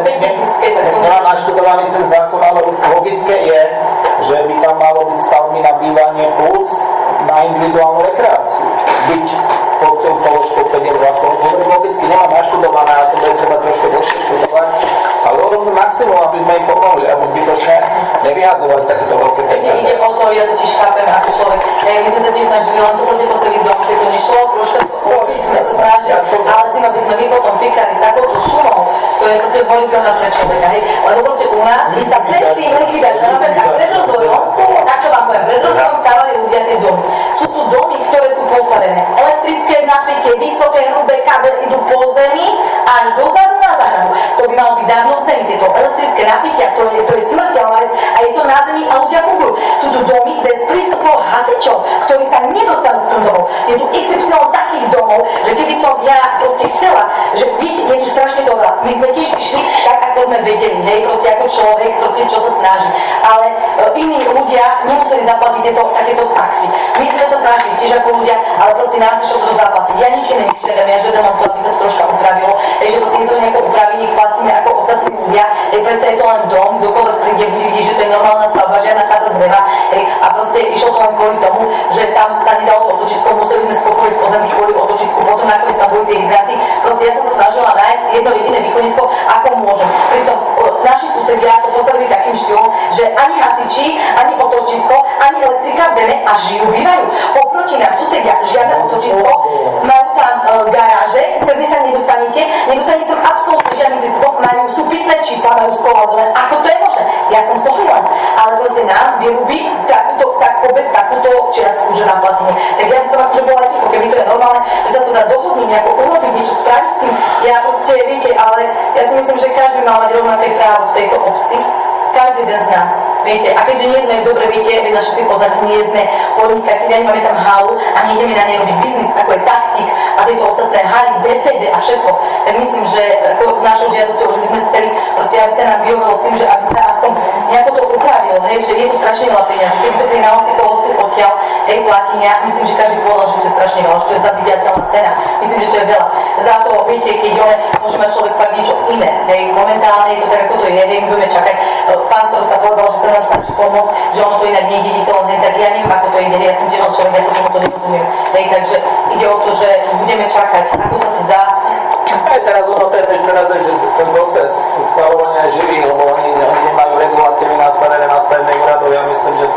nemám naštudovaný ten zákon, ale logické je, že by tam malo byť stavby na bývanie plus na individuálnu rekreáciu. Byť pod tou položkou päť eur. Hovorím logicky, nemám naštudované a to bude treba trošku dlhšie študovať, ale urobíme maximum, aby sme im pomohli, aby zbytočne nevyhadzovali takéto veľké peniaze. Ide o to, ja to tiež chápem ako človek. My sme sa tiež snažili len to proste postaviť dom, keď to nešlo, troška to robiť, sme sa snažili, ale si ma by sme my potom fikali s takouto sumou, to je proste horiteľná pre človeka, hej. Lebo proste u nás, keď sa predtým likvidačná, robím tak pred rozvojom, tak čo vám poviem, pred rozvojom stávali ľudia tie domy. Sú tu domy, ktoré sú postavené. Elektrické napätie, vysoké, hrubé kábel idú po zemi až dozadu na záhradu. To by malo byť dávno v zemi. Tieto elektrické napätia, to je, to je smrteľné a je to na zemi a ľudia fungujú. Sú tu domy bez prístupov hasičov, ktorí sa nedostanú k tomu domov. Je tu iks ypsilon takých domov, že keby som ja proste chcela, že vidíte, je tu strašne to veľa. My sme tiež išli tak, ako sme vedeli, hej, proste ako človek, proste čo sa snaží. Ale e, iní ľudia nemuseli zaplatiť tieto, takéto taxi. My sme sa snažili tiež ako ľudia, ale proste nám prišlo to zaplatiť. Ja nič iné nežiadam, ja žiadam o to, aby sa to troška upravilo, hej, že proste keď sa to nejako upraví, nech platíme ako ostatní ľudia, hej, predsa je to len dom, kdokoľvek príde, bude vidieť, že to je normálna stavba, žiadna chata z dreva, hej, a proste išlo to len kvôli tomu, že tam sa nedalo to otočisko, museli sme skopovať pozemky kvôli otočisku, potom nakoniec tam boli tie hydranty. Proste ja som sa snažila nájsť jedno jediné východisko, ako môžem. Pritom naši susedia to postavili takým štýlom, že ani hasiči, ani otočisko, ani elektrika v zeme a žijú, bývajú. Oproti nám susedia žiadne otočisko, majú tam e, garáže, cez ne sa nedostanete, nedostanete sa absolútne žiadnym prístupom, majú sú písme čísla, majú skladové. Ako to je možné? Ja som z toho len. Ale proste nám vyrúbi takúto, tak obec takúto čiastku, že nám platíme. Tak ja by som akože bola ticho, keby to je normálne, že sa to dá dohodnúť, nejako urobiť, niečo spraviť s tým. Ja proste, viete, ale ja si myslím, že každý má mať rovnaké právo v tejto obci. Každý jeden z nás. Viete, a keďže nie sme, dobre viete, vy na všetci poznáte, nie sme podnikatelia, nemáme tam halu a nejdeme na nej robiť biznis, ako je taktik a tieto ostatné haly, dé pé dé a všetko, tak myslím, že ako našou žiadosťou, že by sme chceli, proste, aby sa nám vyhovelo s tým, že aby sa aspoň nejako to upravilo, hej, že je to strašne veľa peniazí. Keby to pri náhodci toho odtiaľ, hej, platenia, myslím, že každý povedal, že to je strašne veľa, že to je zabidiateľná cena. Myslím, že to je veľa. Za to, viete, keď ole, môže mať človek fakt niečo iné, hej, momentálne je to tak, ako to je, hej, budeme čakať. Pán starosta povedal, že sa nám stačí pomôcť, že ono to inak nie je dediteľné, tak ja neviem, ako to ide, ja som tiež človek, ja sa tomu to nerozumiem. Hej, takže ide o to, že budeme čakať, ako sa to dá. Aj teraz ono teraz je, že ten proces schvaľovania je živý, lebo oni, oni nemajú regulatívy nastavené na stavebných úradoch. Ja myslím, že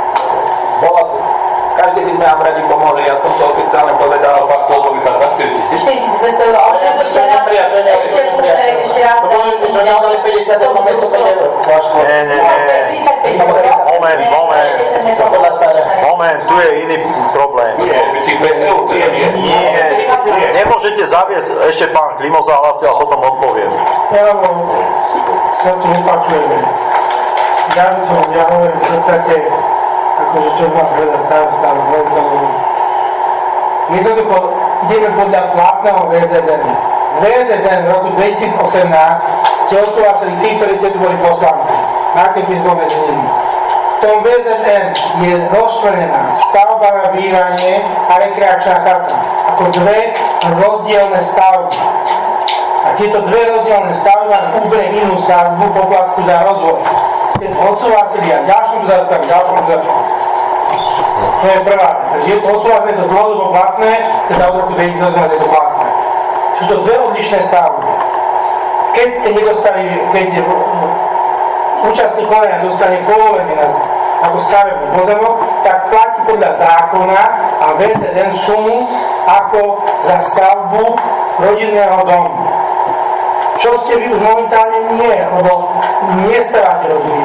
bola, každý by sme nám radi pomohli, ja som to oficiálne povedal. Fakt to vychádza štyri tisíc. štyri tisíc dvesto eur, ale plus ešte raz, ešte ešte raz, už oni dali päťdesiat eur, mesto päť eur. Nie, nie, nie. Moment, moment. Moment, tu je iný problém. Nie, nemôžete zaviesť, ešte pán Klimo zahlasil a potom odpoviem. Lebo sa tu opakujeme. Ja som, ja hovorím v podstate, akože čo mám vedať starosta, hovorím tomu. Jednoducho, ideme podľa platného vé zet en. vé zet en v roku dvetisícosemnásť ste odsúhlasili tí, ktorí ste tu boli poslanci. Martin Fisbol medzi nimi. V tom vé zet en je rozčlenená stavba na bývanie a rekreačná chata ako dve rozdielne stavby. A tieto dve rozdielne stavby majú úplne inú sadzbu poplatku za rozvoj. Ste odsúhlasili a ďalším dodatkom, ďalším dodatkom. To je prvá. Takže je to odsúhlasené, to dlhodobo platné, teda od roku dvetisícosemnásť je to platné. Sú to dve odlišné stavby. Keď ste nedostali, keď účastník konania dostane povolenie na ako stavebný pozemok, tak platí podľa zákona a vé zet en sumu ako za stavbu rodinného domu. Čo ste vy už momentálne nie, lebo nestávate rodinný dom.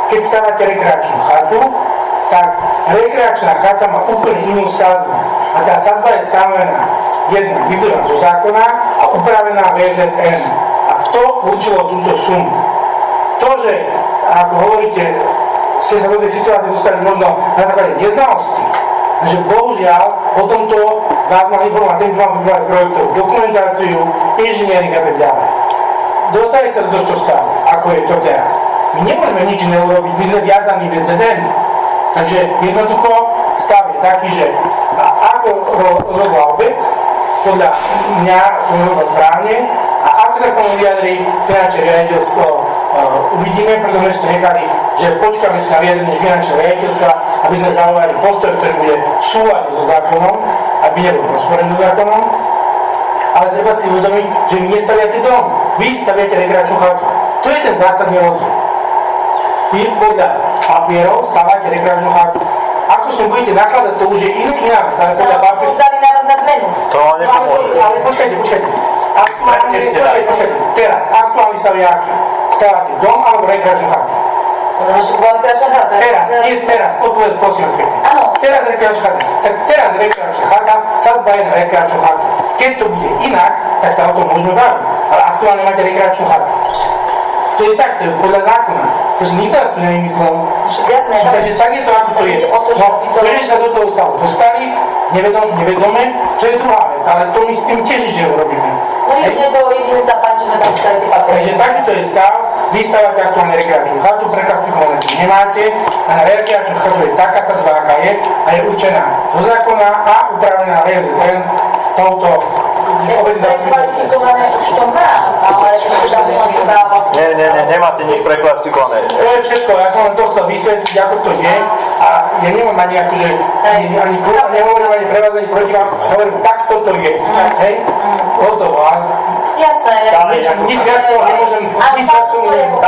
keď stávate rekreačnú chatu, tak rekreačná chata má úplne inú sadzbu. A tá sadzba je stanovená jedna vybraná zo zákona a upravená vé zet en. A to určilo túto sumu. To, že, ako hovoríte, ste sa do tej situácie dostali možno na základe neznalosti, že bohužiaľ o tomto vás mal informovať ten, kto vám vybrali projektovú dokumentáciu, inžiniering a tak ďalej. Dostali sa do tohto stavu, ako je to teraz. My nemôžeme nič neurobiť, my sme viazaní vé zet en. Takže jednoducho stav je taký, že ako rozhodla obec, podľa mňa rozhodla správne, a ako sa k tomu vyjadrí finančné riaditeľstvo, uvidíme, preto sme si to nechali, že počkáme si na vyjadrenie finančného riaditeľstva, aby sme zaujali postoj, ktorý bude v súlade so zákonom, aby nebol rozporený so zákonom. Ale treba si uvedomiť, že vy nestaviate dom, vy staviate rekreačnú chatu. To je ten zásadný rozdiel. Vy podľa papierov stávate rekreačnú chatu. Ako s tým budete nakladať, to už je iný iná vec, ale podľa papierov. Už dali návrh na zmenu. To vám nepomôže. Ale, ale počkajte, počkajte. Aktuálne, počkajte, počkajte. Teraz, aktuálny stav je aký? Stávate dom alebo rekreačnú chatu? Teraz, nie teraz, odpovedať prosím vás pekne. Teraz rekreačná chata. Tak teraz rekreačná chata, sadzba je na rekreačnú chatu. Keď to bude inak, tak sa o tom môžeme baviť. Ale aktuálne máte rekreačnú chatu. To je tak, to je podľa zákona. Takže nikto nás to nevymyslel. Jasné. Takže tak je to, ako to je. No, to je, že sa do toho stavu dostali, nevedom, nevedome, to je druhá vec, ale to my s tým tiež nič neurobíme. No jedine to, jedine tá pani, že sme tam stali tie papiery. Takže takýto je stav, vy stávate aktuálne rekreačnú chatu, preklasifikované tu nemáte, a na rekreačnú chatu je taká sadzba, aká je, a je určená zo zákona a upravená vé zet en touto preklasifikované už to mám, ale ešte tam len iba vlastne... Nie, nie, nie, nemáte nič preklasifikované. To je všetko, ja som len to chcel vysvetliť, ako to je, a ja nemám ani akože, ani, ani, ani nehovorím ani pre vás, ani proti vám, hovorím, takto to je, hej? Hotovo, a... Jasné, nič, nič viac toho nemôžem, nič viac toho nemôžem.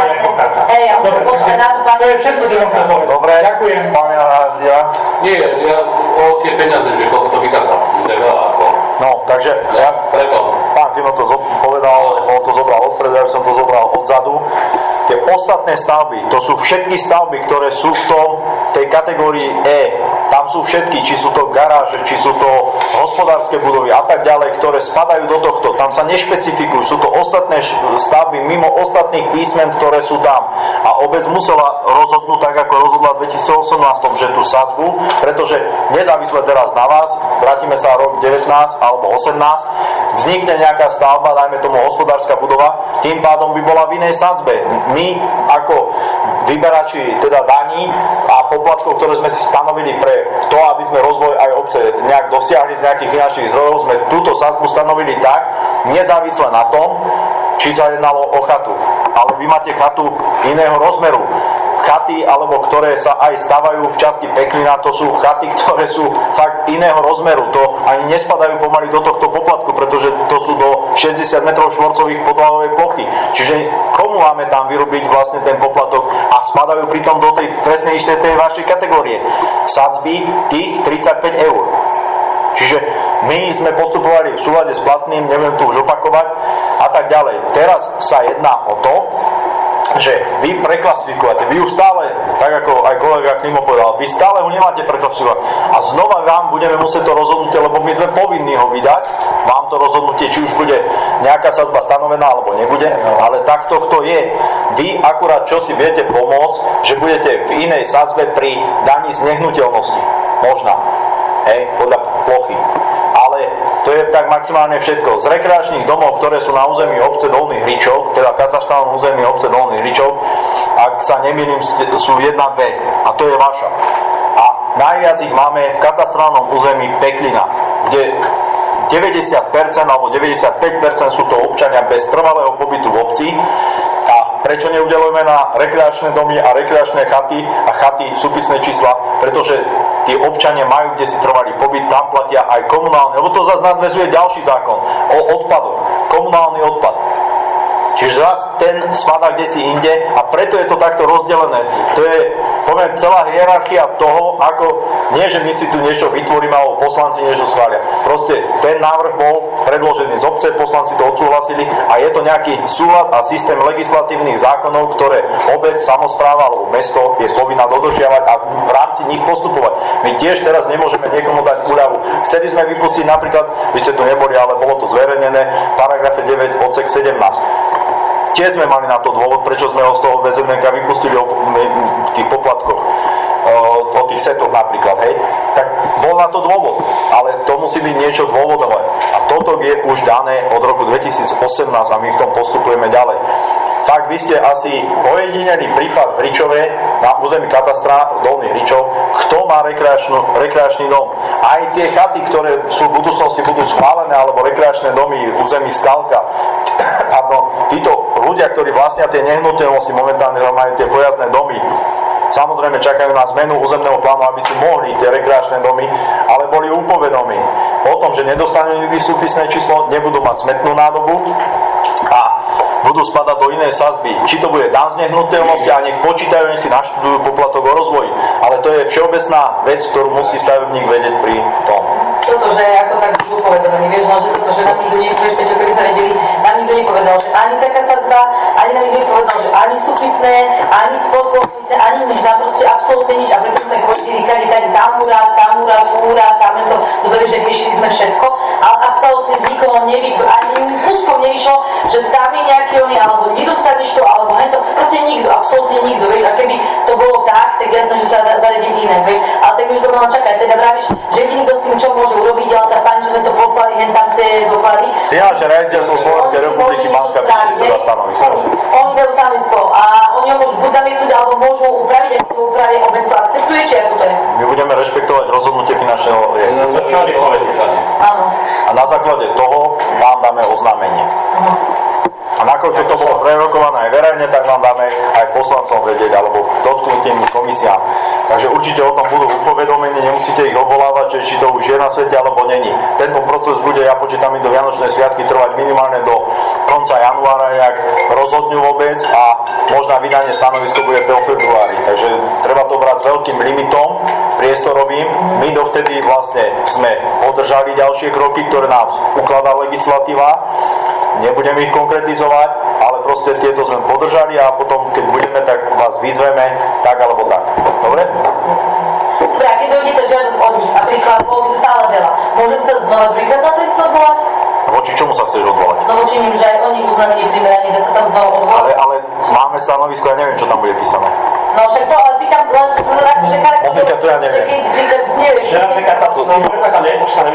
Hej, ja musím počkať na tú pani. To je všetko, čo som chcel povedať. Dobre, ďakujem. Pán Jana, Nie, ja o tie peniaze, že koľko to vykázal, to je veľa ako... no, takže ja, Preto. pán Timo to zo- povedal, on to zobral odpredu, ja som to zobral odzadu. Tie ostatné stavby, to sú všetky stavby, ktoré sú v tom, v tej kategórii E. Tam sú všetky, či sú to garáže, či sú to hospodárske budovy a tak ďalej, ktoré spadajú do tohto. Tam sa nešpecifikujú, sú to ostatné stavby mimo ostatných písmen, ktoré sú tam. A obec musela rozhodnúť tak, ako rozhodla v dvetisícosemnásť, že tú sadzbu, pretože nezávisle teraz na vás, vrátime sa rok devätnásť alebo osemnásť, vznikne nejaká stavba, dajme tomu hospodárska budova, tým pádom by bola v inej sadzbe. My ako vyberači teda daní a poplatkov, ktoré sme si stanovili pre to, aby sme rozvoj aj obce nejak dosiahli z nejakých finančných zdrojov, sme túto sadzbu stanovili tak, nezávisle na tom, či sa jednalo o chatu. Ale vy máte chatu iného rozmeru. Chaty, alebo ktoré sa aj stavajú v časti Peklina, to sú chaty, ktoré sú fakt iného rozmeru. To ani nespadajú pomaly do tohto poplatku, pretože to sú do šesťdesiat metrov štvorcových podlahovej plochy. Čiže komu máme tam vyrobiť vlastne ten poplatok a spadajú pritom do tej presne istej tej vašej kategórie. Sadzby tých tridsaťpäť eur. Čiže my sme postupovali v súlade s platným, neviem to už opakovať a tak ďalej. Teraz sa jedná o to, že vy preklasifikujete, vy ju stále, tak ako aj kolega Klimo povedal, vy stále ho nemáte preklasifikovať a znova vám budeme musieť to rozhodnutie, lebo my sme povinní ho vydať, vám to rozhodnutie, či už bude nejaká sadzba stanovená alebo nebude, ale takto to je. Vy akurát čo si viete pomôcť, že budete v inej sadzbe pri daní z nehnuteľnosti. Možná, hej, podľa plochy. Ale to je tak maximálne všetko. Z rekreačných domov, ktoré sú na území obce Dolný Hričov, teda katastrálnom území obce Dolný Hričov, ak sa nemýlim, sú jedna, dve. A to je vaša. A najviac ich máme v katastrálnom území Peklina, kde deväťdesiat percent alebo deväťdesiatpäť percent sú to občania bez trvalého pobytu v obci. A prečo neudelujeme na rekreačné domy a rekreačné chaty a chaty súpisné čísla? Pretože tí občania majú kde si trvalý pobyt, tam platia aj komunálne, lebo to zase nadväzuje ďalší zákon o odpadoch, komunálny odpad. Čiže zás ten spadá kdesi inde a preto je to takto rozdelené. To je, poviem, celá hierarchia toho, ako nie, že my si tu niečo vytvoríme alebo poslanci niečo schvália. Proste ten návrh bol predložený z obce, poslanci to odsúhlasili a je to nejaký súlad a systém legislatívnych zákonov, ktoré obec, samospráva alebo mesto je povinná dodržiavať a v rámci nich postupovať. My tiež teraz nemôžeme niekomu dať úľavu. Chceli sme vypustiť napríklad, vy ste tu neboli, ale bolo to zverejnené, v paragrafe deväť odsek sedemnásť. Tiež sme mali na to dôvod, prečo sme ho z toho vé zet en ká vypustili o tých poplatkoch, o tých setoch napríklad, hej. Tak bol na to dôvod, ale to musí byť niečo dôvodové. A toto je už dané od roku dvetisícosemnásť a my v tom postupujeme ďalej. Fakt, vy ste asi ojedinelý prípad v Ričove, na území katastra Dolných Ričov, kto má rekreačný dom. Aj tie chaty, ktoré sú v budúcnosti budú schválené, alebo rekreačné domy v území Skalka. Pardon, títo ľudia, ktorí vlastnia tie nehnuteľnosti, momentálne majú tie pojazdné domy, samozrejme čakajú na zmenu územného plánu, aby si mohli tie rekreačné domy, ale boli upovedomí o tom, že nedostanú nikdy súpisné číslo, nebudú mať smetnú nádobu a budú spadať do inej sadzby. Či to bude daň z nehnuteľnosti a nech počítajú, nech si naštudujú poplatok o rozvoji. Ale to je všeobecná vec, ktorú musí stavebník vedieť pri tom. Toto, že ako tak budú povedaní, vieš, no, že toto, že nám nikto nepovedal, že keby sa vedeli, nám nikto nepovedal, že ani taká sadzba, ani nám nikto nepovedal, že ani súpisné, ani spolupolnice, ani nič, nám proste absolútne nič. A preto sme chodili kade, kade, tam úrad, tam úrad, tu úrad, tam to, dobre, že riešili sme všetko, ale absolútne z nikoho nevyšlo, ani kúskom nevyšlo, že tam je nejaký oni, alebo nedostaneš to, alebo hento, proste nikto, absolútne nikto, vieš, a keby to bolo tak, tak jasné, že sa zariadím iné, vieš, ale tak už budeme čakať, teda vravíš, že jediný, kto s tým čo môže urobiť, ale tá pani, že sme to poslali hen tam tie doklady. Finančné riaditeľstvo Slovenskej republiky Banská Bystrica dá stanovisko. Oni, oni dajú stanovisko a oni ho môžu buď zamietnúť, alebo môžu upraviť, ak to upravie, obec to akceptuje, či ako to je. My budeme rešpektovať rozhodnutie finančného riaditeľstva. Áno. A na základe toho vám dáme oznámenie. A nakoľko to bolo prerokované aj verejne, tak vám dáme aj poslancom vedieť, alebo dotknutým komisiám. Takže určite o tom budú upovedomení, nemusíte ich obvolávať, že či to už je na svete, alebo není. Tento proces bude, ja počítam, i do Vianočnej sviatky trvať minimálne do konca januára, jak rozhodňu vôbec a možná vydanie stanovisko bude v februári. Takže treba to brať s veľkým limitom priestorovým. My dovtedy vlastne sme podržali ďalšie kroky, ktoré nám ukladá legislatíva. Nebudeme ich konkretizovať, ale proste tieto sme podržali a potom, keď budeme, tak vás vyzveme tak alebo tak. Dobre? Dobre, a keď dojde tá žiadosť od nich, napríklad, bolo by to stále veľa, môžem sa znova príklad na to isto odvolať? Voči čomu sa chceš odvolať? No voči nim, že aj oni uznaní neprimerane, da sa tam znova odvolať. Ale, ale máme stanovisko, ja neviem, čo tam bude písané. No však to, ale pýtam len, akože charakter... Napríklad to ja neviem. Že keď, keď nevieš... Že napríklad tá suma, tam nepostane,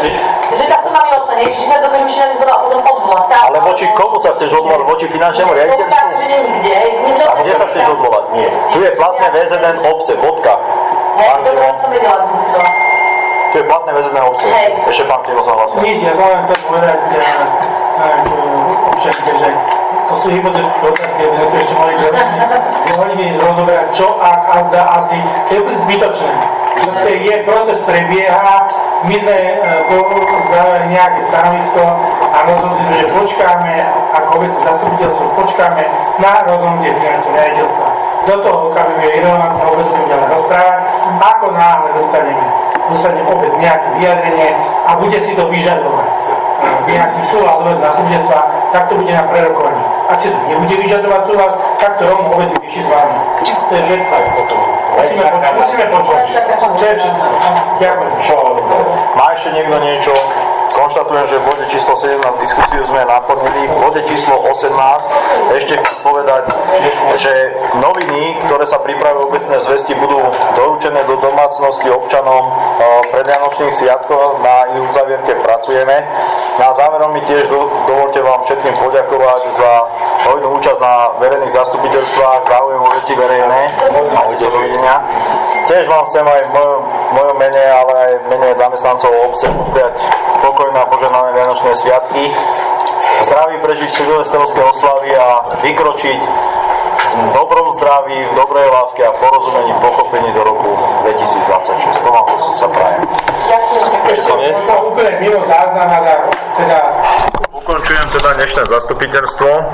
že tá suma mi ostane, že sa dokážem ešte znova potom odvolať. Ale voči komu sa chceš odvolať? Voči finančnému riaditeľstvu? Že nie nikde. A kde sa chceš odvolať? Tu je platné vé zet en obce, bodka. Hej, dobre, som vedela, že som si to... Tu je platné vé zet en obce. Ešte pán Klimo sa hlasil. Nič, ja som len chcel povedať tak občanke, že to sú hypotetické otázky, aby sme to ešte mali dve hodiny rozoberať, čo ak a zda asi, to je úplne zbytočné. Proste je proces prebieha, my sme zaujali nejaké stanovisko a rozhodli sme, že počkáme, ako obecné zastupiteľstvo, počkáme na rozhodnutie finančného riaditeľstva. Do toho okamihu je irelevantné, vôbec budeme ďalej rozprávať, ako náhle dostaneme, dostane obec nejaké vyjadrenie a bude si to vyžadovať nejaký súhlas obecného zastupiteľstva, tak to bude na prerokovaní. Ak si to nebude vyžadovať súhlas, tak to rovno obec vyrieši s vami. To je všetko. Musíme počuť, musíme počuť. To je všetko. Ďakujem. Má ešte niekto niečo? Konštatujem, že v bode číslo sedemnásť diskusiu sme naplnili. V bode číslo osemnásť ešte chcem povedať, že noviny, ktoré sa pripravujú obecné zvesti, budú doručené do domácnosti občanom pred Vianočných sviatkov. Na ich uzavierke pracujeme. Na záverom mi tiež do, dovolte vám všetkým poďakovať za hojnú účasť na verejných zastupiteľstvách, záujem o veci verejné. Ahojte, dovidenia. Tiež vám chcem aj v mojom, mojom mene, ale aj v mene zamestnancov obce prijať pokojné a požehnané Vianočné sviatky. Zdraví prežiť silvestrské oslavy a vykročiť v dobrom zdraví, v dobrej láske a porozumení, pochopení do roku dvetisícdvadsaťšesť. To vám to sa prajem. Ďakujem. Možno úplne mimo záznam, ale teda... Ukončujem teda dnešné zastupiteľstvo.